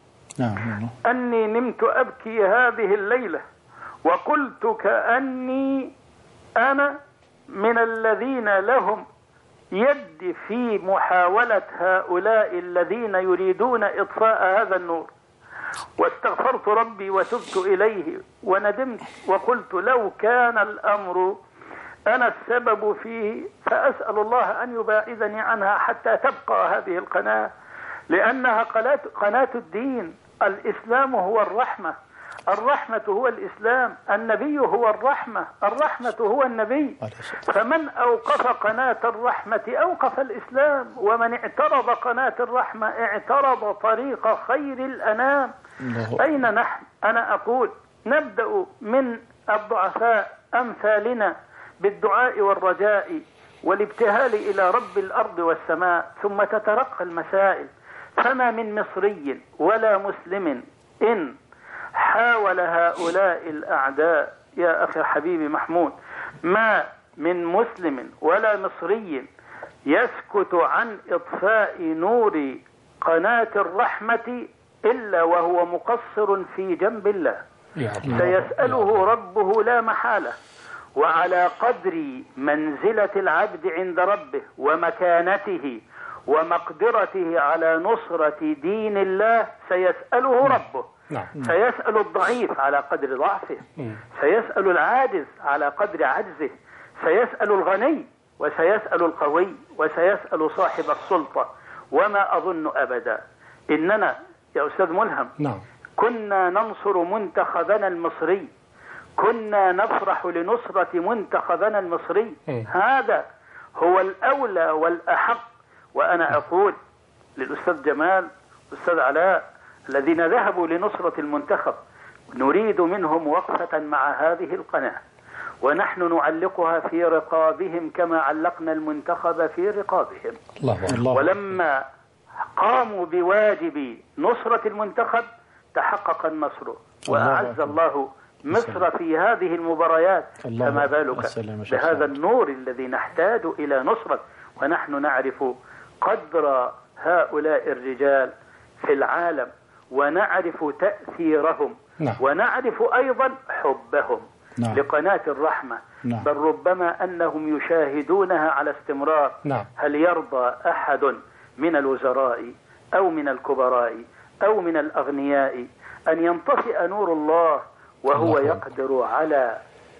أني نمت أبكي هذه الليلة وقلت كأني أنا من الذين لهم يد في محاولة هؤلاء الذين يريدون إطفاء هذا النور، واستغفرت ربي وتبت إليه وندمت وقلت: لو كان الأمر أنا السبب فيه فأسأل الله أن يباعدني عنها حتى تبقى هذه القناة، لأنها قناة الدين. الإسلام هو الرحمة، الرحمة هو الإسلام، النبي هو الرحمة، الرحمة هو النبي. فمن أوقف قناة الرحمة أوقف الإسلام، ومن اعترض قناة الرحمة اعترض طريق خير الأنام. أين نحن؟ أنا أقول نبدأ من الضعفاء أمثالنا، بالدعاء والرجاء والابتهال إلى رب الأرض والسماء، ثم تترقى المسائل. فما من مصري ولا مسلم إن حاول هؤلاء الأعداء يا أخي حبيبي محمود، ما من مسلم ولا مصري يسكت عن إطفاء نور قناة الرحمة إلا وهو مقصر في جنب الله. سيسأله ربه لا محالة، وعلى قدر منزلة العبد عند ربه ومكانته ومقدرته على نصرة دين الله سيسأله ربه. سيسأل الضعيف على قدر ضعفه، سيسأل العاجز على قدر عجزه، سيسأل الغني وسيسأل القوي وسيسأل صاحب السلطة. وما أظن أبدا إننا يا أستاذ ملهم نعم. كنا ننصر منتخبنا المصري، كنا نفرح لنصرة منتخبنا المصري. م. هذا هو الأولى والأحق. وأنا أقول للأستاذ جمال والأستاذ علاء الذين ذهبوا لنصرة المنتخب، نريد منهم وقفة مع هذه القناة، ونحن نعلقها في رقابهم كما علقنا المنتخب في رقابهم. الله الله. ولما قاموا بواجب نصرة المنتخب تحقق النصر وأعز الله مصر في هذه المباريات، فما بالك بهذا النور الذي نحتاج إلى نصرة. ونحن نعرف قدر هؤلاء الرجال في العالم، ونعرف تأثيرهم، نعم. ونعرف أيضا حبهم، نعم. لقناة الرحمة، نعم. بل ربما أنهم يشاهدونها على استمرار، نعم. هل يرضى أحد من الوزراء أو من الكبراء أو من الأغنياء أن ينطفئ نور الله وهو الله يقدر على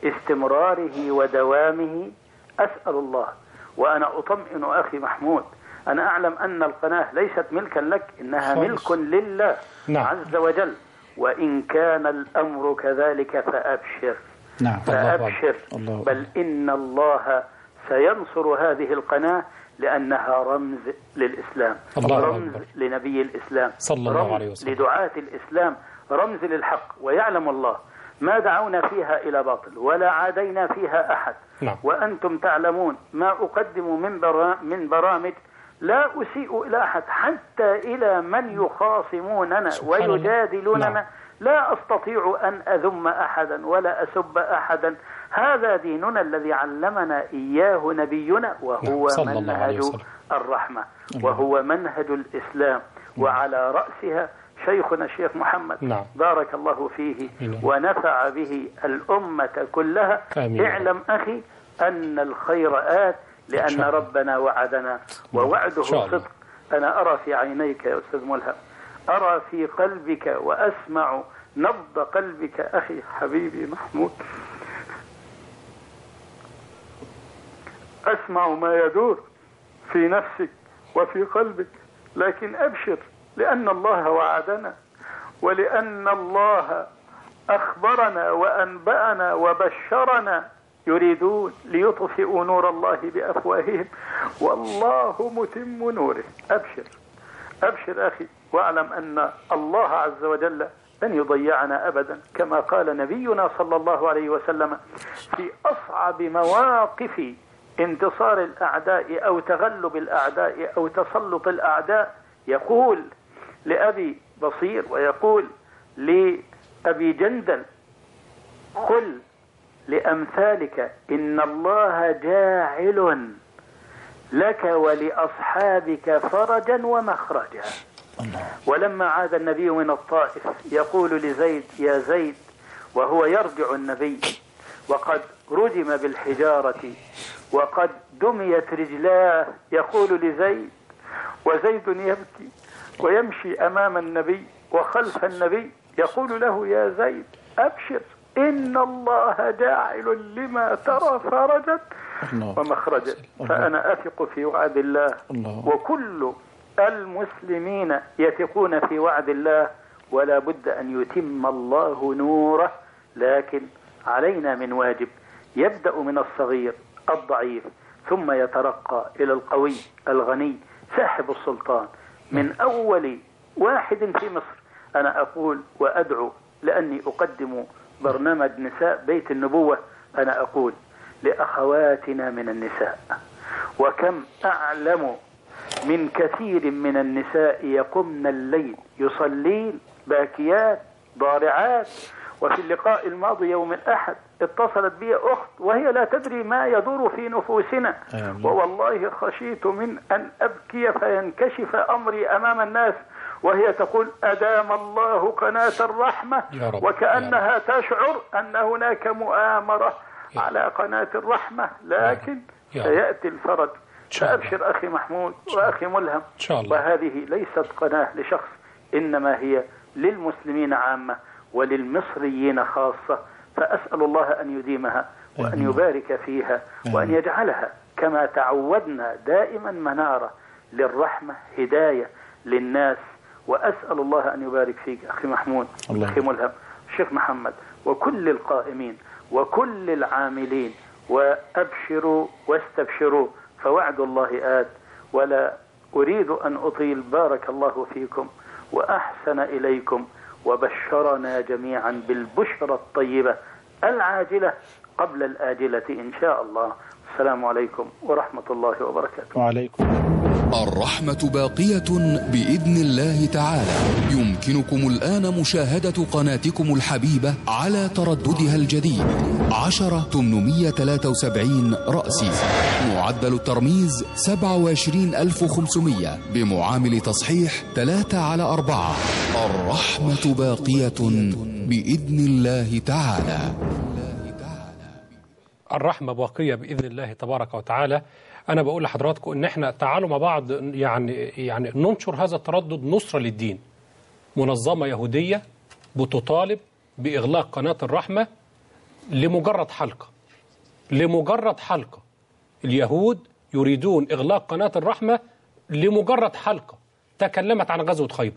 استمراره ودوامه؟ أسأل الله. وأنا أطمئن أخي محمود، أنا أعلم أن القناة ليست ملكا لك، إنها ملك لله، نعم. عز وجل. وإن كان الأمر كذلك فأبشر، نعم. فأبشر الله. بل إن الله سينصر هذه القناة لأنها رمز للإسلام، الله رمز الله. لنبي الإسلام، صلى الله عليه وسلم، لدعاة الإسلام، رمز للحق. ويعلم الله ما دعونا فيها إلى باطل ولا عادينا فيها أحد، نعم. وأنتم تعلمون ما أقدم من, برا من برامج لا أسيء إلى أحد، حتى إلى من يخاصموننا ويجادلوننا، نعم. لا أستطيع أن أذم أحدا ولا أسب أحدا. هذا ديننا الذي علمنا إياه نبينا، وهو منهج الرحمة، وهو منهج الإسلام، وعلى رأسها شيخنا الشيخ محمد، نعم. بارك الله فيه ونفع به الأمة كلها. آمين. اعلم أخي أن الخير آت، لأن ربنا وعدنا ووعده صدق. أنا أرى في عينيك يا أستاذ ملهم، أرى في قلبك وأسمع نبض قلبك أخي حبيبي محمود، أسمع ما يدور في نفسك وفي قلبك. لكن أبشر، لأن الله وعدنا، ولأن الله أخبرنا وأنبأنا وبشرنا. يريدون ليطفئوا نور الله بأفواههم والله متم نوره. أبشر أبشر أخي، واعلم أن الله عز وجل لن يضيعنا أبدا، كما قال نبينا صلى الله عليه وسلم في أصعب مواقف انتصار الأعداء أو تغلب الأعداء أو تسلط الأعداء، يقول لأبي بصير ويقول لأبي جندل: قل لأمثالك إن الله جاعل لك ولأصحابك فرجا ومخرجا. ولما عاد النبي من الطائف يقول لزيد: يا زيد، وهو يرجع النبي وقد رجم بالحجارة وقد دميت رجلاه، يقول لزيد، وزيد يبكي ويمشي أمام النبي وخلف النبي، يقول له: يا زيد أبشر، إن الله جاعل لما ترى فرجا ومخرجا. فأنا أثق في وعد الله، وكل المسلمين يثقون في وعد الله، ولا بد أن يتم الله نوره. لكن علينا من واجب يبدأ من الصغير الضعيف، ثم يترقى إلى القوي الغني صاحب السلطان، من أول واحد في مصر. أنا أقول وأدعو، لأني أقدم برنامج نساء بيت النبوة، أنا أقول لأخواتنا من النساء. وكم أعلم من كثير من النساء يقمن الليل يصلين باكيات ضارعات. وفي اللقاء الماضي يوم الأحد اتصلت بي أخت وهي لا تدري ما يدور في نفوسنا، ووالله خشيت من أن أبكي فينكشف أمري أمام الناس، وهي تقول أدام الله قناة الرحمة، وكأنها تشعر أن هناك مؤامرة على قناة الرحمة، لكن سيأتي الفرج. فأبشر أخي محمود وأخي ملهم، وهذه ليست قناة لشخص، إنما هي للمسلمين عامة وللمصريين خاصة. فأسأل الله أن يديمها وأن يبارك فيها وأن يجعلها كما تعودنا دائما منارة للرحمة، هداية للناس. وأسأل الله أن يبارك فيك أخي محمود أخي ملهم، الشيخ محمد، وكل القائمين وكل العاملين. وأبشروا واستبشروا، فوعد الله آت. ولا أريد أن أطيل، بارك الله فيكم وأحسن إليكم، وبشرنا جميعا بالبشرى الطيبة العاجلة قبل الآجلة إن شاء الله. السلام عليكم ورحمة الله وبركاته. وعليكم. الرحمة باقية بإذن الله تعالى. يمكنكم الآن مشاهدة قناتكم الحبيبة على ترددها الجديد عشرة ثمانمائة وثلاثة وسبعين رأسي، معدل الترميز سبعة وعشرين ألف وخمسمائة، بمعامل تصحيح ثلاثة على أربعة. الرحمة باقية بإذن الله تعالى. الرحمة باقية بإذن الله تبارك وتعالى. أنا بقول لحضراتكم إن إحنا تعالوا مع بعض يعني يعني ننشر هذا التردد نصرة للدين. منظمة يهودية بتطالب بإغلاق قناة الرحمة لمجرد حلقة لمجرد حلقة اليهود يريدون إغلاق قناة الرحمة لمجرد حلقة تكلمت عن غزوة خيبر.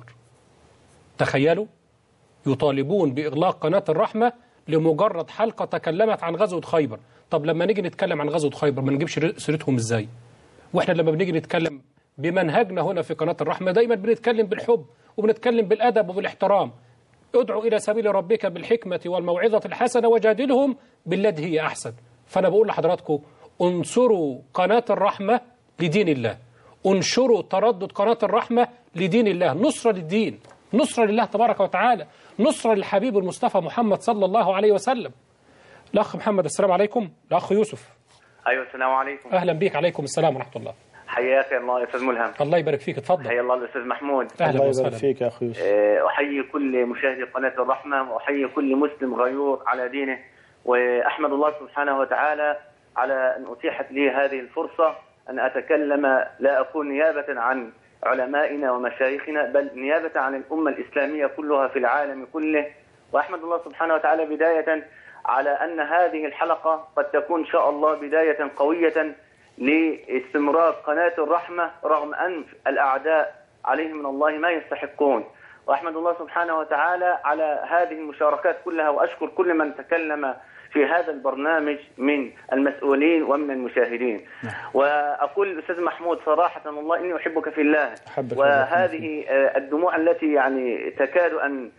تخيلوا، يطالبون بإغلاق قناة الرحمة لمجرد حلقة تكلمت عن غزوة خيبر. طب لما نيجي نتكلم عن غزوة خيبر ما نجيبش سيرتهم ازاي؟ واحنا لما بنيجي نتكلم بمنهجنا هنا في قناة الرحمة دايما بنتكلم بالحب وبنتكلم بالأدب وبالاحترام. ادعو إلى سبيل ربك بالحكمة والموعظة الحسنة وجادلهم بالتي هي أحسن. فأنا بقول لحضراتكم انصروا قناة الرحمة لدين الله، انشروا تردد قناة الرحمة لدين الله، نصرة للدين، نصرة لله تبارك وتعالى، نصرة للحبيب المصطفى محمد صلى الله عليه وسلم. الأخ محمد، السلام عليكم. الأخ يوسف. أيوة، السلام عليكم. أهلا بك. عليكم السلام ورحمة الله. حياك الله يا أستاذ ملهم. الله يبارك فيك، اتفضل. حيا الله الأستاذ محمود. أهلا وسهلا. الله فيك يا أخي يوسف. أحيي كل مشاهدي قناة الرحمة، وأحيي كل مسلم غيور على دينه، وأحمد الله سبحانه وتعالى على أن أتيحت لي هذه الفرصة أن أتكلم، لا أكون نيابة عن علمائنا ومشايخنا، بل نيابة عن الأمة الإسلامية كلها في العالم كله. وأحمد الله سبحانه وتعالى بداية على أن هذه الحلقة قد تكون إن شاء الله بداية قوية لاستمرار قناة الرحمة رغم أنف الأعداء عليهم من الله ما يستحقون. وأحمد الله سبحانه وتعالى على هذه المشاركات كلها، وأشكر كل من تكلم في هذا البرنامج من المسؤولين ومن المشاهدين. وأقول أستاذ محمود صراحة والله إني أحبك في الله، وهذه الدموع التي يعني تكاد أن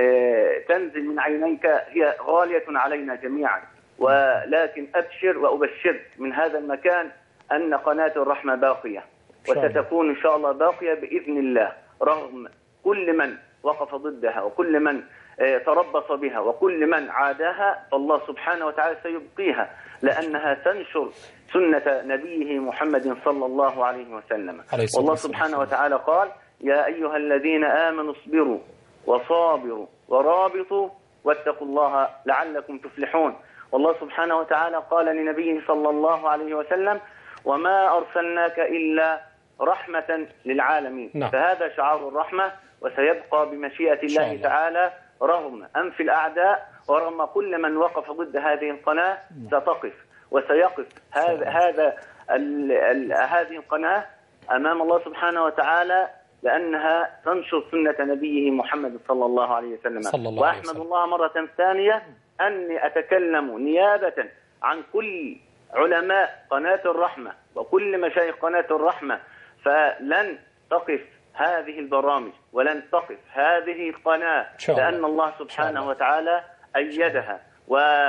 تنزل من عينيك هي غالية علينا جميعا، ولكن أبشر وأبشرك من هذا المكان أن قناة الرحمة باقية، وستكون إن شاء الله باقية بإذن الله رغم كل من وقف ضدها وكل من تربص بها وكل من عاداها. فالله سبحانه وتعالى سيبقيها لأنها تنشر سنة نبيه محمد صلى الله عليه وسلم. والله سبحانه وتعالى قال: يا أيها الذين آمنوا اصبروا وصابروا ورابطوا واتقوا الله لعلكم تفلحون. والله سبحانه وتعالى قال لنبيه صلى الله عليه وسلم: وما أرسلناك إلا رحمة للعالمين. نعم. فهذا شعار الرحمة، وسيبقى بمشيئة الله تعالى رغم أنف الأعداء ورغم كل من وقف ضد هذه القناة. ستقف وسيقف هذا هذا ال ال هذه القناة أمام الله سبحانه وتعالى، لأنها تنشر سنة نبيه محمد صلى الله عليه وسلم. صلى الله عليه وسلم. وأحمد الله مرة ثانية أني أتكلم نيابة عن كل علماء قناة الرحمة وكل مشايخ قناة الرحمة، فلن تقف هذه البرامج ولن تقف هذه القناة، لأن الله سبحانه وتعالى أيدها.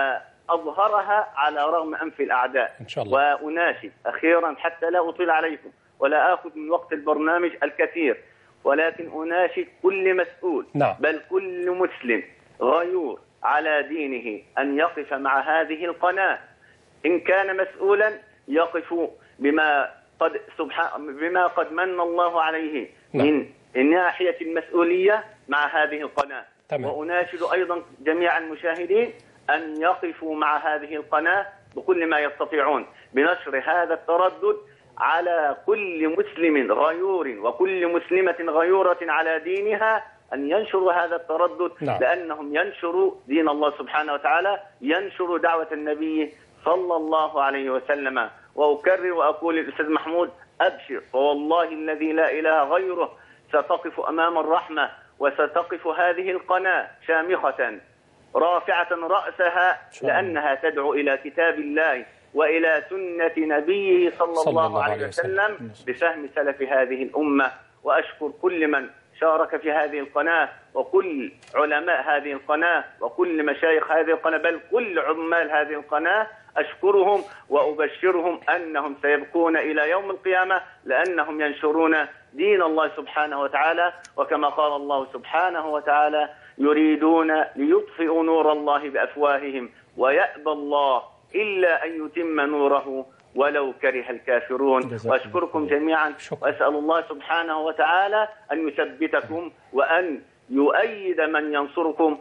أظهرها على رغم أنف الأعداء. إن شاء الله. وأناشد أخيرا حتى لا أطيل عليكم ولا آخذ من وقت البرنامج الكثير، ولكن أناشد كل مسؤول نعم. بل كل مسلم غيور على دينه أن يقف مع هذه القناة، إن كان مسؤولا يقف بما قد سبحان بما قد من الله عليه نعم. من ناحية المسؤولية مع هذه القناة. تمام. وأناشد أيضا جميع المشاهدين أن يقفوا مع هذه القناة بكل ما يستطيعون بنشر هذا التردد على كل مسلم غيور وكل مسلمة غيورة على دينها، أن ينشروا هذا التردد نعم. لأنهم ينشروا دين الله سبحانه وتعالى، ينشروا دعوة النبي صلى الله عليه وسلم. وأكرر وأقول للأستاذ محمود أبشر، فوالله الذي لا إله غيره ستقف أمام الرحمة وستقف هذه القناة شامخة رافعة رأسها، لأنها تدعو إلى كتاب الله وإلى سنة نبيه صلى, صلى الله, الله عليه وسلم بفهم سلف هذه الأمة. وأشكر كل من شارك في هذه القناة وكل علماء هذه القناة وكل مشايخ هذه القناة بل كل عمال هذه القناة، أشكرهم وأبشرهم أنهم سيبقون إلى يوم القيامة لأنهم ينشرون دين الله سبحانه وتعالى. وكما قال الله سبحانه وتعالى: يريدون ليطفئوا نور الله بأفواههم ويأبى الله إلا أن يتم نوره ولو كره الكافرون. وأشكركم جميعا وأسأل الله سبحانه وتعالى أن يثبتكم وأن يؤيد من ينصركم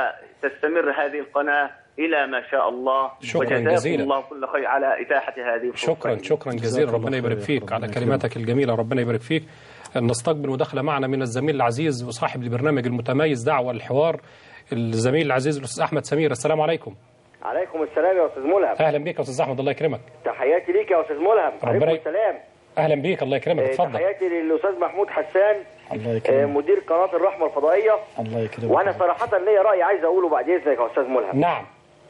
وتستمر هذه القناة إلى ما شاء الله. شكرا جزيلا. الله كل خير على إتاحة هذه الفرصة. شكرا شكرا جزيلا، ربنا يبارك فيك على كلماتك الجميلة، ربنا يبارك فيك. نستقبل مداخلة معنا من الزميل العزيز وصاحب البرنامج المتميز دعوة الحوار، الزميل العزيز الأستاذ أحمد سمير. السلام عليكم. عليكم السلام يا أستاذ ملهم. أهلا بك يا أستاذ أحمد، الله يكرمك. تحياتي ليك يا أستاذ ملهم. عليكم السلام. أهلا بك، الله يكرمك، اتفضل. تحياتي للأستاذ محمود حسان، الله يكرمك، مدير قناة الرحمة الفضائية. الله يكرمك. وأنا صراحة ليا رأي عايز أقوله بعد إذنك يا أستاذ ملهم. نعم.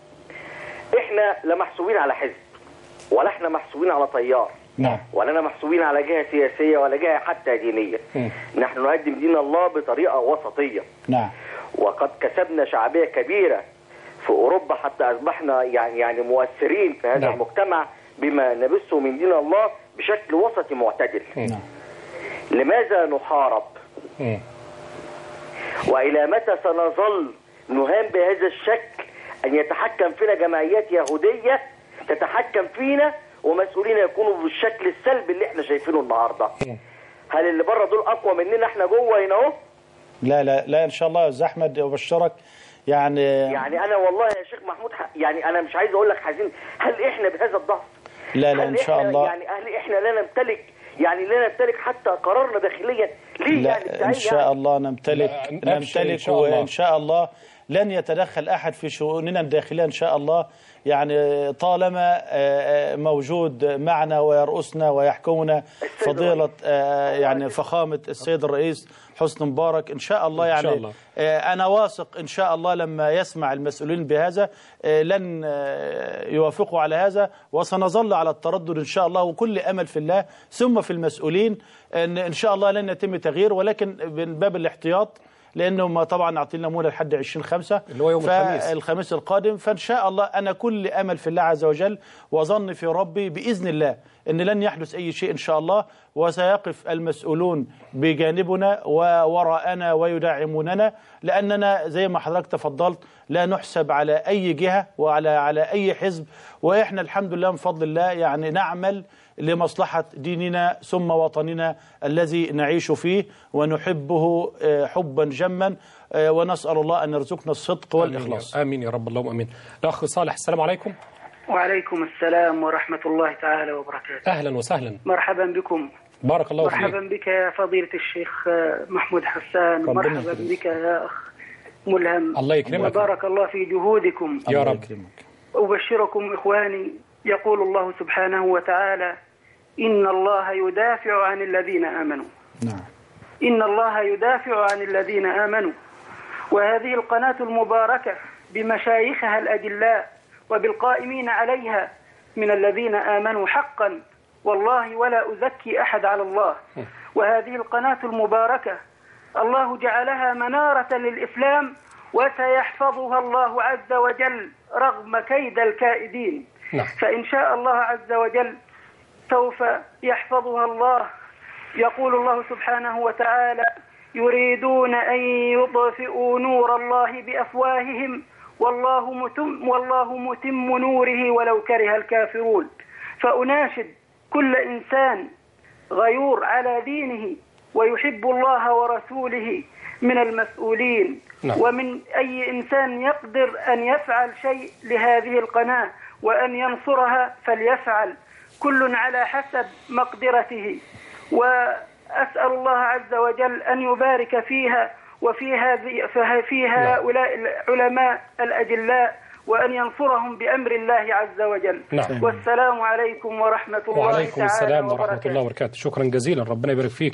إحنا لا محسوبين على حزب ولا إحنا محسوبين على طيار. نعم. ولا محسوبين على جهة سياسية ولا جهة حتى دينية. م. نحن نقدم دين الله بطريقة وسطية. نعم. وقد كسبنا شعبية كبيرة في أوروبا حتى أصبحنا يعني يعني مؤثرين في هذا نعم. المجتمع بما نبثه من دين الله بشكل وسطي معتدل. نعم. لماذا نحارب؟ م. وإلى متى سنظل نهان بهذا الشكل أن يتحكم فينا جمعيات يهودية تتحكم فينا ومسؤولين يكونوا بالشكل السلبي اللي احنا شايفينه النهارده؟ هل اللي بره دول اقوى مننا احنا جوه هنا اهو؟ لا لا لا ان شاء الله يا استاذ احمد، ابشرك يعني يعني انا والله يا شيخ محمود يعني انا مش عايز اقول لك حزين، هل احنا بهذا الضعف؟ لا لا ان شاء الله يعني هل احنا لا نمتلك يعني لا نمتلك حتى قرارنا داخليا؟ ليه لا يعني ان شاء الله نمتلك نمتلك وان شاء الله لن يتدخل أحد في شؤوننا الداخلية إن شاء الله، يعني طالما موجود معنا ويرأسنا ويحكمنا فضيلة يعني فخامة السيد الرئيس حسني مبارك إن شاء الله. يعني إن شاء الله. أنا واثق إن شاء الله لما يسمع المسؤولين بهذا لن يوافقوا على هذا، وسنظل على التردد إن شاء الله، وكل أمل في الله ثم في المسؤولين إن إن شاء الله لن يتم تغيير، ولكن من باب الاحتياط لأنه ما طبعا أعطينا مولى لحد عشرين خمسة اللي هو يوم الخميس الخميس القادم. فإن شاء الله أنا كل أمل في الله عز وجل وظن في ربي بإذن الله أن لن يحدث أي شيء إن شاء الله، وسيقف المسؤولون بجانبنا ووراءنا ويدعموننا، لأننا زي ما حضرتك تفضلت لا نحسب على أي جهة وعلى على أي حزب، وإحنا الحمد لله من فضل الله يعني نعمل لمصلحة ديننا ثم وطننا الذي نعيش فيه ونحبه حبا جما، ونسأل الله أن يرزقنا الصدق والإخلاص. آمين يا رب، اللهم آمين. الأخ صالح، السلام عليكم. وعليكم السلام ورحمة الله تعالى وبركاته. أهلا وسهلا. مرحبا بكم. بارك الله فيك. مرحبا بك يا فضيلة الشيخ محمود حسان، ومرحبا بك يا أخ ملهم. الله يكرمك. وبارك الله في جهودكم يا رب. أبشركم إخواني، يقول الله سبحانه وتعالى: إن الله يدافع عن الذين آمنوا. نعم. إن الله يدافع عن الذين آمنوا. وهذه القناة المباركة بمشايخها الأجلاء وبالقائمين عليها من الذين آمنوا حقا والله ولا أزكي أحد على الله. وهذه القناة المباركة الله جعلها منارة للإسلام وسيحفظها الله عز وجل رغم كيد الكائدين. نعم. فإن شاء الله عز وجل سوف يحفظها الله. يقول الله سبحانه وتعالى: يريدون أن يطفئوا نور الله بأفواههم والله متم, والله متم نوره ولو كره الكافرون. فأناشد كل إنسان غيور على دينه ويحب الله ورسوله من المسؤولين نعم. ومن أي إنسان يقدر أن يفعل شيء لهذه القناة وأن ينصرها فليفعل، كل على حسب مقدرته. وأسأل الله عز وجل أن يبارك فيها وفي هذه في هؤلاء العلماء الأجلاء وأن ينصرهم بأمر الله عز وجل. نعم. والسلام عليكم ورحمة الله وعليكم السلام ورحمة وبركاته. الله وبركاته. شكرا جزيلا، ربنا يبارك فيك.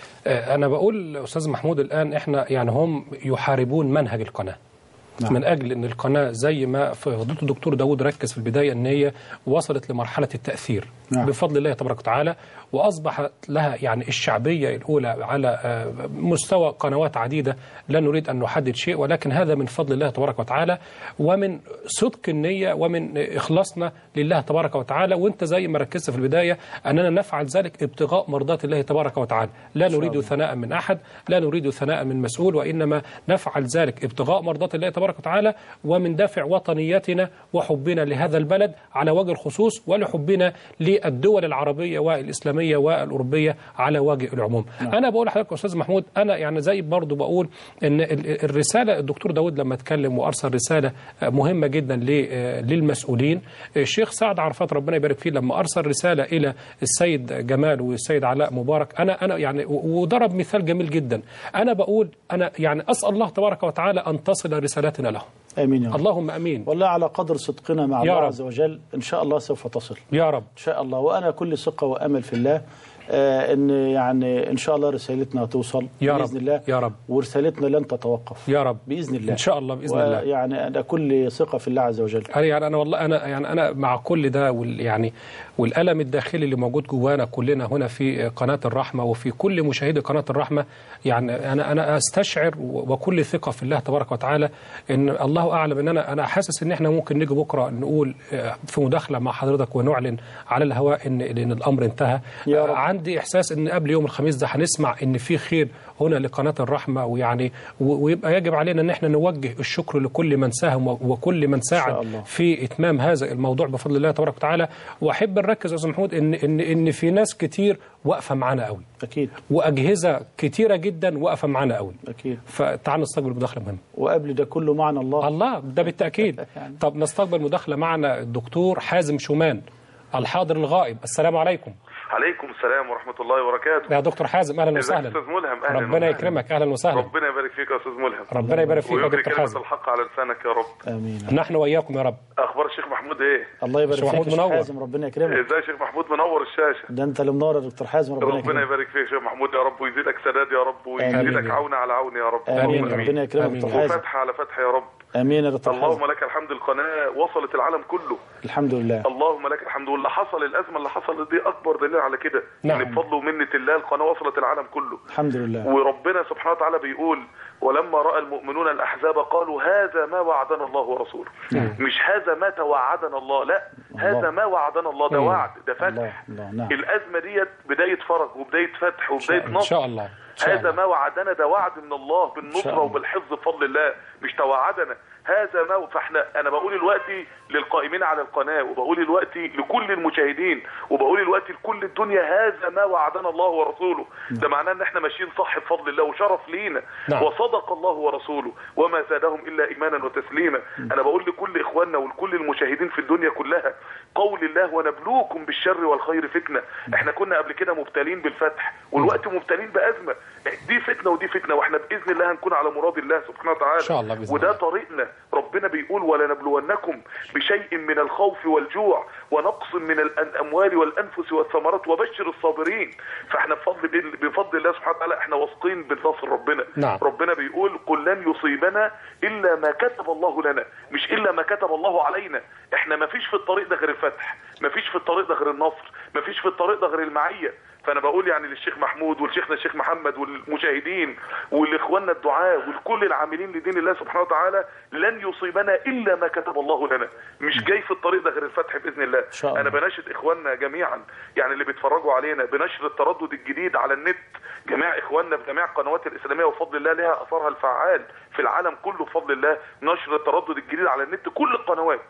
أنا بقول أستاذ محمود الآن إحنا يعني هم يحاربون منهج القناة. نعم. من أجل أن القناة زي ما فضيلة الدكتور داود ركز في البداية أن هي وصلت لمرحلة التأثير. نعم. بفضل الله تبارك وتعالى، وأصبحت لها يعني الشعبية الأولى على مستوى قنوات عديدة. لا نريد أن نحدد شيء، ولكن هذا من فضل الله تبارك وتعالى ومن صدق النية ومن إخلاصنا لله تبارك وتعالى. وانت زي ما ركزت في البداية أننا نفعل ذلك ابتغاء مرضات الله تبارك وتعالى، لا نريد ثناء من أحد، لا نريد ثناء من مسؤول، وإنما نفعل ذلك ابتغاء مرضات الله تبارك وتعالى ومن دافع وطنيتنا وحبنا لهذا البلد على وجه الخصوص، ولحبنا للدول العربية والإسلامية والأوروبية على وجه العموم. نعم. أنا بقول لحضرتك أستاذ محمود، أنا يعني زي برضو بقول إن الرسالة الدكتور داود لما اتكلم وأرسل رسالة مهمة جدا للمسؤولين. الشيخ سعد عرفات ربنا يبارك فيه لما أرسل رسالة إلى السيد جمال والسيد علاء مبارك، أنا أنا يعني وضرب مثال جميل جدا. أنا بقول أنا يعني أسأل الله تبارك وتعالى أن تصل رسالتنا له. آمين يا رب. اللهم أمين. والله على قدر صدقنا مع الله عز وجل إن شاء الله سوف تصل يا رب إن شاء الله. وأنا كل ثقة وأمل في الله آه إن يعني إن شاء الله رسالتنا توصل يا بإذن رب. الله يا رب. ورسالتنا لن تتوقف يا رب بإذن الله إن شاء الله بإذن الله. يعني أنا كل ثقة في الله عز وجل. يعني أنا والله أنا يعني أنا مع كل ده وال يعني والألم الداخلي اللي موجود جوانا كلنا هنا في قناة الرحمة وفي كل مشاهدي قناة الرحمة، يعني أنا أنا أستشعر وكل ثقة في الله تبارك وتعالى إن الله أعلم إن أنا أنا حاسس إن إحنا ممكن نيجي بكرة نقول في مداخلة مع حضرتك ونعلن على الهواء إن إن الأمر انتهى. عندي إحساس إن قبل يوم الخميس ده هنسمع إن في خير هنا لقناة الرحمة، ويعني ويبقى يجب علينا إن إحنا نوجه الشكر لكل من ساهم وكل من ساعد في إتمام هذا الموضوع بفضل الله تبارك وتعالى. وأحب نركز يا أستاذ محمود إن إن إن في ناس كتير واقفة معانا قوي أكيد، وأجهزة كتيرة جدا واقفة معانا قوي أكيد. فتعال نستقبل مداخلة مهمة. وقبل ده كله معنا الله الله ده بالتأكيد. طب نستقبل مداخلة معنا الدكتور حازم شومان الحاضر الغائب. السلام عليكم. عليكم السلام ورحمة الله وبركاته. يا دكتور حازم أهلا وسهلا. أستاذ ملهم أهلا ربنا يكرمك أهلا وسهلا. ربنا يبارك فيك يا أستاذ ملهم. ربنا يبارك فيك يا دكتور حازم. كلمة الحق على لسانك يا رب. آمين. نحن وإياكم يا رب. أخبار الشيخ محمود إيه؟ الله يبارك فيك يا شيخ حازم ربنا يكرمك. إزاي شيخ محمود منور الشاشة؟ ده أنت اللي منور يا دكتور حازم ربنا يكرمك. ربنا يبارك فيك يا شيخ محمود يا رب ويزيدك سداد يا رب ويزيدك عون على عون يا رب. آمين ربنا يكرمك دكتور حازم. وفتح على فتح يا رب. امين يا دكتور حازم. اللهم لك الحمد، القناه وصلت العالم كله الحمد لله. اللهم لك الحمد. واللي حصل الازمه اللي حصلت دي اكبر دليل على كده. نعم. ان بفضل ومنه الله القناه وصلت العالم كله الحمد لله. وربنا سبحانه وتعالى بيقول ولما راى المؤمنون الاحزاب قالوا هذا ما وعدنا الله ورسوله. نعم. مش هذا ما توعدنا الله، لا الله. هذا ما وعدنا الله، ده وعد، ده فتح. الله. الله. نعم. الازمه ديت بدايه فرج وبدايه فتح وبدايه نصر ان شاء الله. هذا ما وعدنا، ده وعد من الله بالنصره وبالحفظ بفضل الله، مش توعدنا. هذا ما فاحنا انا بقول دلوقتي للقائمين على القناه وبقول دلوقتي لكل المشاهدين وبقول دلوقتي لكل الدنيا هذا ما وعدنا الله ورسوله. ده معناه ان احنا ماشيين صح بفضل الله وشرف لينا. نعم. وصدق الله ورسوله وما زادهم الا ايمانا وتسليما. انا بقول لكل اخواننا ولكل المشاهدين في الدنيا كلها قول الله ونبلوكم بالشر والخير فتنه. احنا كنا قبل كده مبتلين بالفتح والوقت مبتلين بازمه، دي فتنه ودي فتنه، واحنا باذن الله هنكون على مراد الله سبحانه وتعالى ان شاء الله بإذن وده الله. طريقنا. ربنا بيقول ولنبلونكم بشيء من الخوف والجوع ونقص من الاموال والانفس والثمرات وبشر الصابرين. فاحنا بفضل بفضل الله سبحانه وتعالى احنا واثقين بنصر ربنا. نعم. ربنا بيقول قل لن يصيبنا الا ما كتب الله لنا، مش الا ما كتب الله علينا. احنا ما فيش في الطريق ده غير الفتح، ما فيش في الطريق ده غير النصر، ما فيش في الطريق ده غير المعيه، فانا بقول يعني للشيخ محمود ولشيخنا الشيخ محمد والمشاهدين ولاخواننا الدعاة ولكل العاملين لدين الله سبحانه وتعالى، لن يصيبنا الا ما كتب الله لنا، مش جاي في الطريق ده غير الفتح باذن الله. الله. انا بناشد اخواننا جميعا يعني اللي بيتفرجوا علينا بنشر التردد الجديد على النت، جميع اخواننا في جميع القنوات الاسلاميه وبفضل الله لها اثرها الفعال في العالم كله بفضل الله، نشر التردد الجديد على النت كل القنوات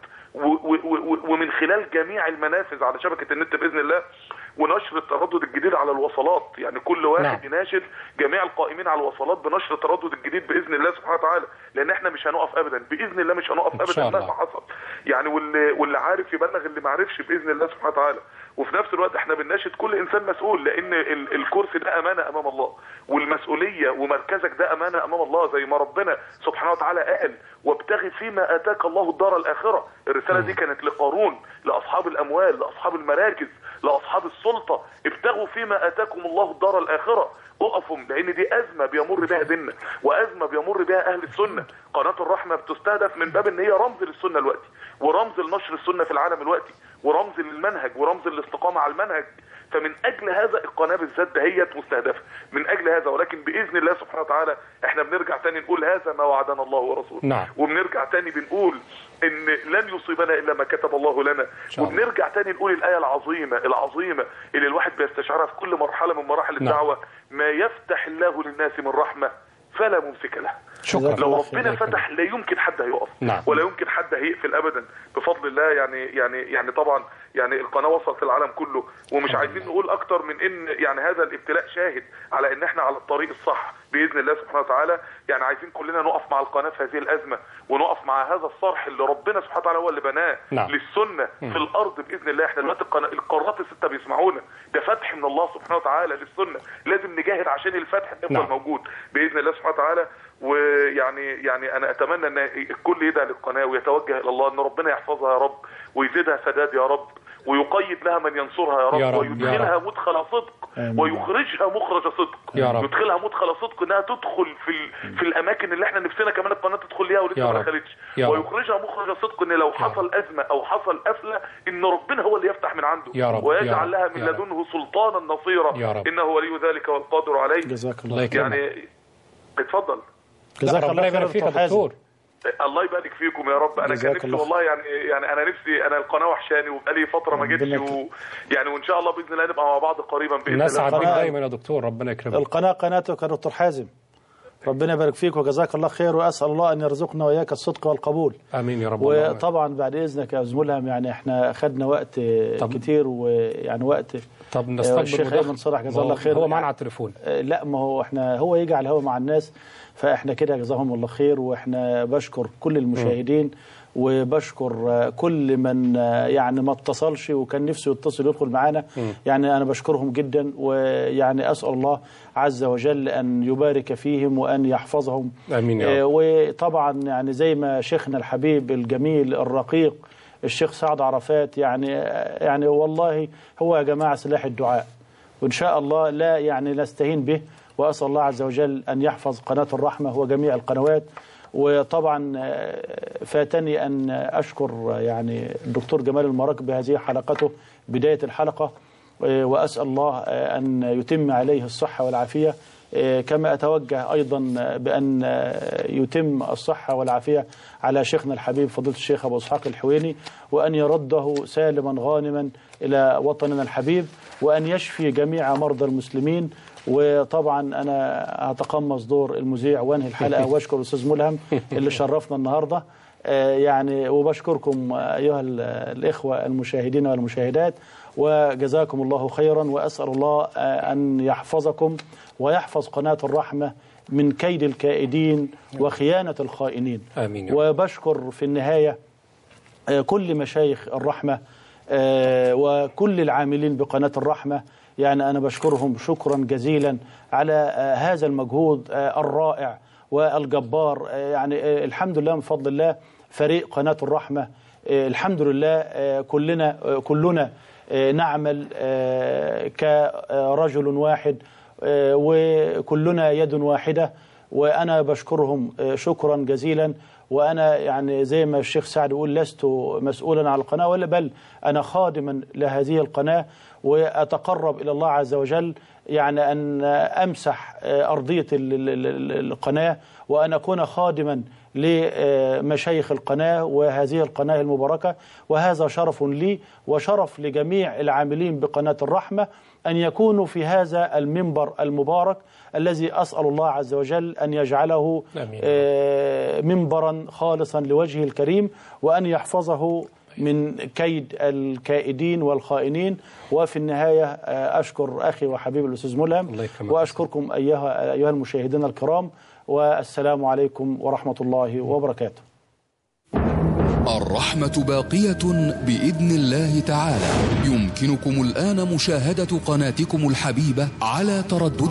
ومن خلال جميع المنافذ على شبكة النت بإذن الله، ونشر التردد الجديد على الوصلات، يعني كل واحد نعم. يناشد جميع القائمين على الوصلات بنشر التردد الجديد بإذن الله سبحانه وتعالى، لأن احنا مش هنقف أبدا بإذن الله، مش هنقف أبدا مهما حصل يعني، واللي, واللي عارف يبلغ اللي ما عارفش بإذن الله سبحانه وتعالى. وفي نفس الوقت احنا بنناشد كل انسان مسؤول، لان الكرسي ده امانه امام الله، والمسؤوليه ومركزك ده امانه امام الله، زي ما ربنا سبحانه وتعالى قال وابتغي فيما اتاك الله الدار الاخره. الرساله دي كانت لقارون، لاصحاب الاموال، لاصحاب المراكز، لاصحاب السلطه، ابتغوا فيما اتاكم الله الدار الاخره، اقفوا، لان دي ازمه بيمر بها ديننا وازمه بيمر بها اهل السنه. قناه الرحمه بتستهدف من باب ان هي رمز للسنه الوقتي، ورمز لنشر السنه في العالم الوقتي، ورمز للمنهج، ورمز للاستقامه على المنهج. فمن اجل هذا القناه بالذات دهيت مستهدفه، من اجل هذا. ولكن باذن الله سبحانه وتعالى احنا بنرجع تاني نقول هذا ما وعدنا الله ورسوله، نعم. وبنرجع تاني بنقول ان لن يصيبنا الا ما كتب الله لنا، وبنرجع تاني نقول الايه العظيمه العظيمه اللي الواحد بيستشعرها في كل مرحله من مراحل الدعوه، نعم. ما يفتح الله للناس من رحمه فلا ممسك له. شكرا. لو ربنا فتح لا يمكن حد هيقف، نعم. ولا يمكن حد هيقفل ابدا بفضل الله. يعني يعني يعني طبعا يعني القناه وصلت العالم كله، ومش عايزين نقول اكتر من ان يعني هذا الابتلاء شاهد على ان احنا على الطريق الصح باذن الله سبحانه وتعالى. يعني عايزين كلنا نقف مع القناه في هذه الازمه، ونقف مع هذا الصرح اللي ربنا سبحانه وتعالى هو اللي بناه، نعم. للسنه م. في الارض باذن الله. احنا دلوقتي القارات السته بيسمعونا، ده فتح من الله سبحانه وتعالى للسنه، لازم نجاهد عشان الفتح يفضل نعم. موجود باذن الله سبحانه وتعالى. ويعني يعني انا اتمنى ان الكل يدعي للقناه ويتوجه الى الله ان ربنا يحفظها يا رب، ويزيدها سداد يا رب، ويقيد لها من ينصرها يا رب, يا رب ويدخلها يا رب. مدخل صدق، ويخرجها مخرج صدق، يدخلها مدخل صدق انها تدخل في في الاماكن اللي احنا نفسنا كمان القناه تدخل ليها ولسه ما دخلتش، ويخرجها مخرج صدق ان لو حصل ازمه او حصل قفله ان ربنا هو اللي يفتح من عنده، ويجعل لها من لدنه سلطانا نصيرا، انه ولي ذلك والقادر عليه. جزاك الله يعني اتفضل. جزاك الله يبارك فيك يا دكتور. الله يبارك فيكم يا رب. انا كان نفسي والله يعني يعني انا نفسي انا القناه وحشاني وبقالي فتره ما جيتش و... يعني وان شاء الله باذن الله نبقى مع بعض قريبا باذن الله. نسعد بك دايما يا دكتور، ربنا يكرمك. القناه قناتك يا دكتور حازم، ربنا يبارك فيك وجزاك الله خير، واسال الله ان يرزقنا واياك الصدق والقبول. امين يا رب. وطبعا بعد اذنك يا زملهم يعني احنا اخذنا وقت طب. كتير، ويعني وقت. طب نستقبل الشيخ ايمن صلاح جزاه الله خير. هو معنا على التليفون. لا ما هو احنا هو يجي على الهواء مع الناس، فاحنا كده جزاهم الله خير. واحنا بشكر كل المشاهدين م. وبشكر كل من يعني ما اتصلش وكان نفسه يتصل يدخل معانا، يعني أنا بشكرهم جدا، ويعني أسأل الله عز وجل أن يبارك فيهم وأن يحفظهم. آمين يا رب. وطبعا يعني زي ما شيخنا الحبيب الجميل الرقيق الشيخ سعد عرفات يعني يعني والله هو يا جماعة سلاح الدعاء، وإن شاء الله لا يعني نستهين به، وأسأل الله عز وجل أن يحفظ قناة الرحمة وجميع القنوات. وطبعا فاتني أن أشكر يعني الدكتور جمال المراك بهذه حلقته بداية الحلقة، وأسأل الله أن يتم عليه الصحة والعافية، كما أتوجه أيضا بأن يتم الصحة والعافية على شيخنا الحبيب فضيلة الشيخ أبو إسحاق الحويني، وأن يرده سالما غانما إلى وطننا الحبيب، وأن يشفي جميع مرضى المسلمين. وطبعا أنا هتقمص دور المذيع وانهي الحلقة، واشكر الأستاذ ملهم اللي شرفنا النهاردة يعني، وبشكركم أيها الإخوة المشاهدين والمشاهدات، وجزاكم الله خيرا، وأسأل الله أن يحفظكم ويحفظ قناة الرحمة من كيد الكائدين وخيانة الخائنين. آمين. وبشكر في النهاية كل مشايخ الرحمة وكل العاملين بقناة الرحمة، يعني أنا بشكرهم شكرا جزيلا على هذا المجهود الرائع والجبار. يعني الحمد لله من فضل الله فريق قناة الرحمة الحمد لله كلنا كلنا نعمل كرجل واحد وكلنا يد واحدة، وأنا بشكرهم شكرا جزيلا. وأنا يعني زي ما الشيخ سعد يقول لست مسؤولا على القناة، ولا بل أنا خادما لهذه القناة، وأتقرب إلى الله عز وجل، يعني أن أمسح أرضية القناة وأن أكون خادما لمشايخ القناة وهذه القناة المباركة، وهذا شرف لي وشرف لجميع العاملين بقناة الرحمة أن يكونوا في هذا المنبر المبارك الذي أسأل الله عز وجل أن يجعله منبرا خالصا لوجهه الكريم، وأن يحفظه من كيد الكائدين والخائنين. وفي النهاية أشكر أخي وحبيب الأستاذ ملهم، وأشكركم أيها, أيها المشاهدين الكرام، والسلام عليكم ورحمة الله وبركاته. الرحمة باقية بإذن الله تعالى. يمكنكم الآن مشاهدة قناتكم الحبيبة على تردد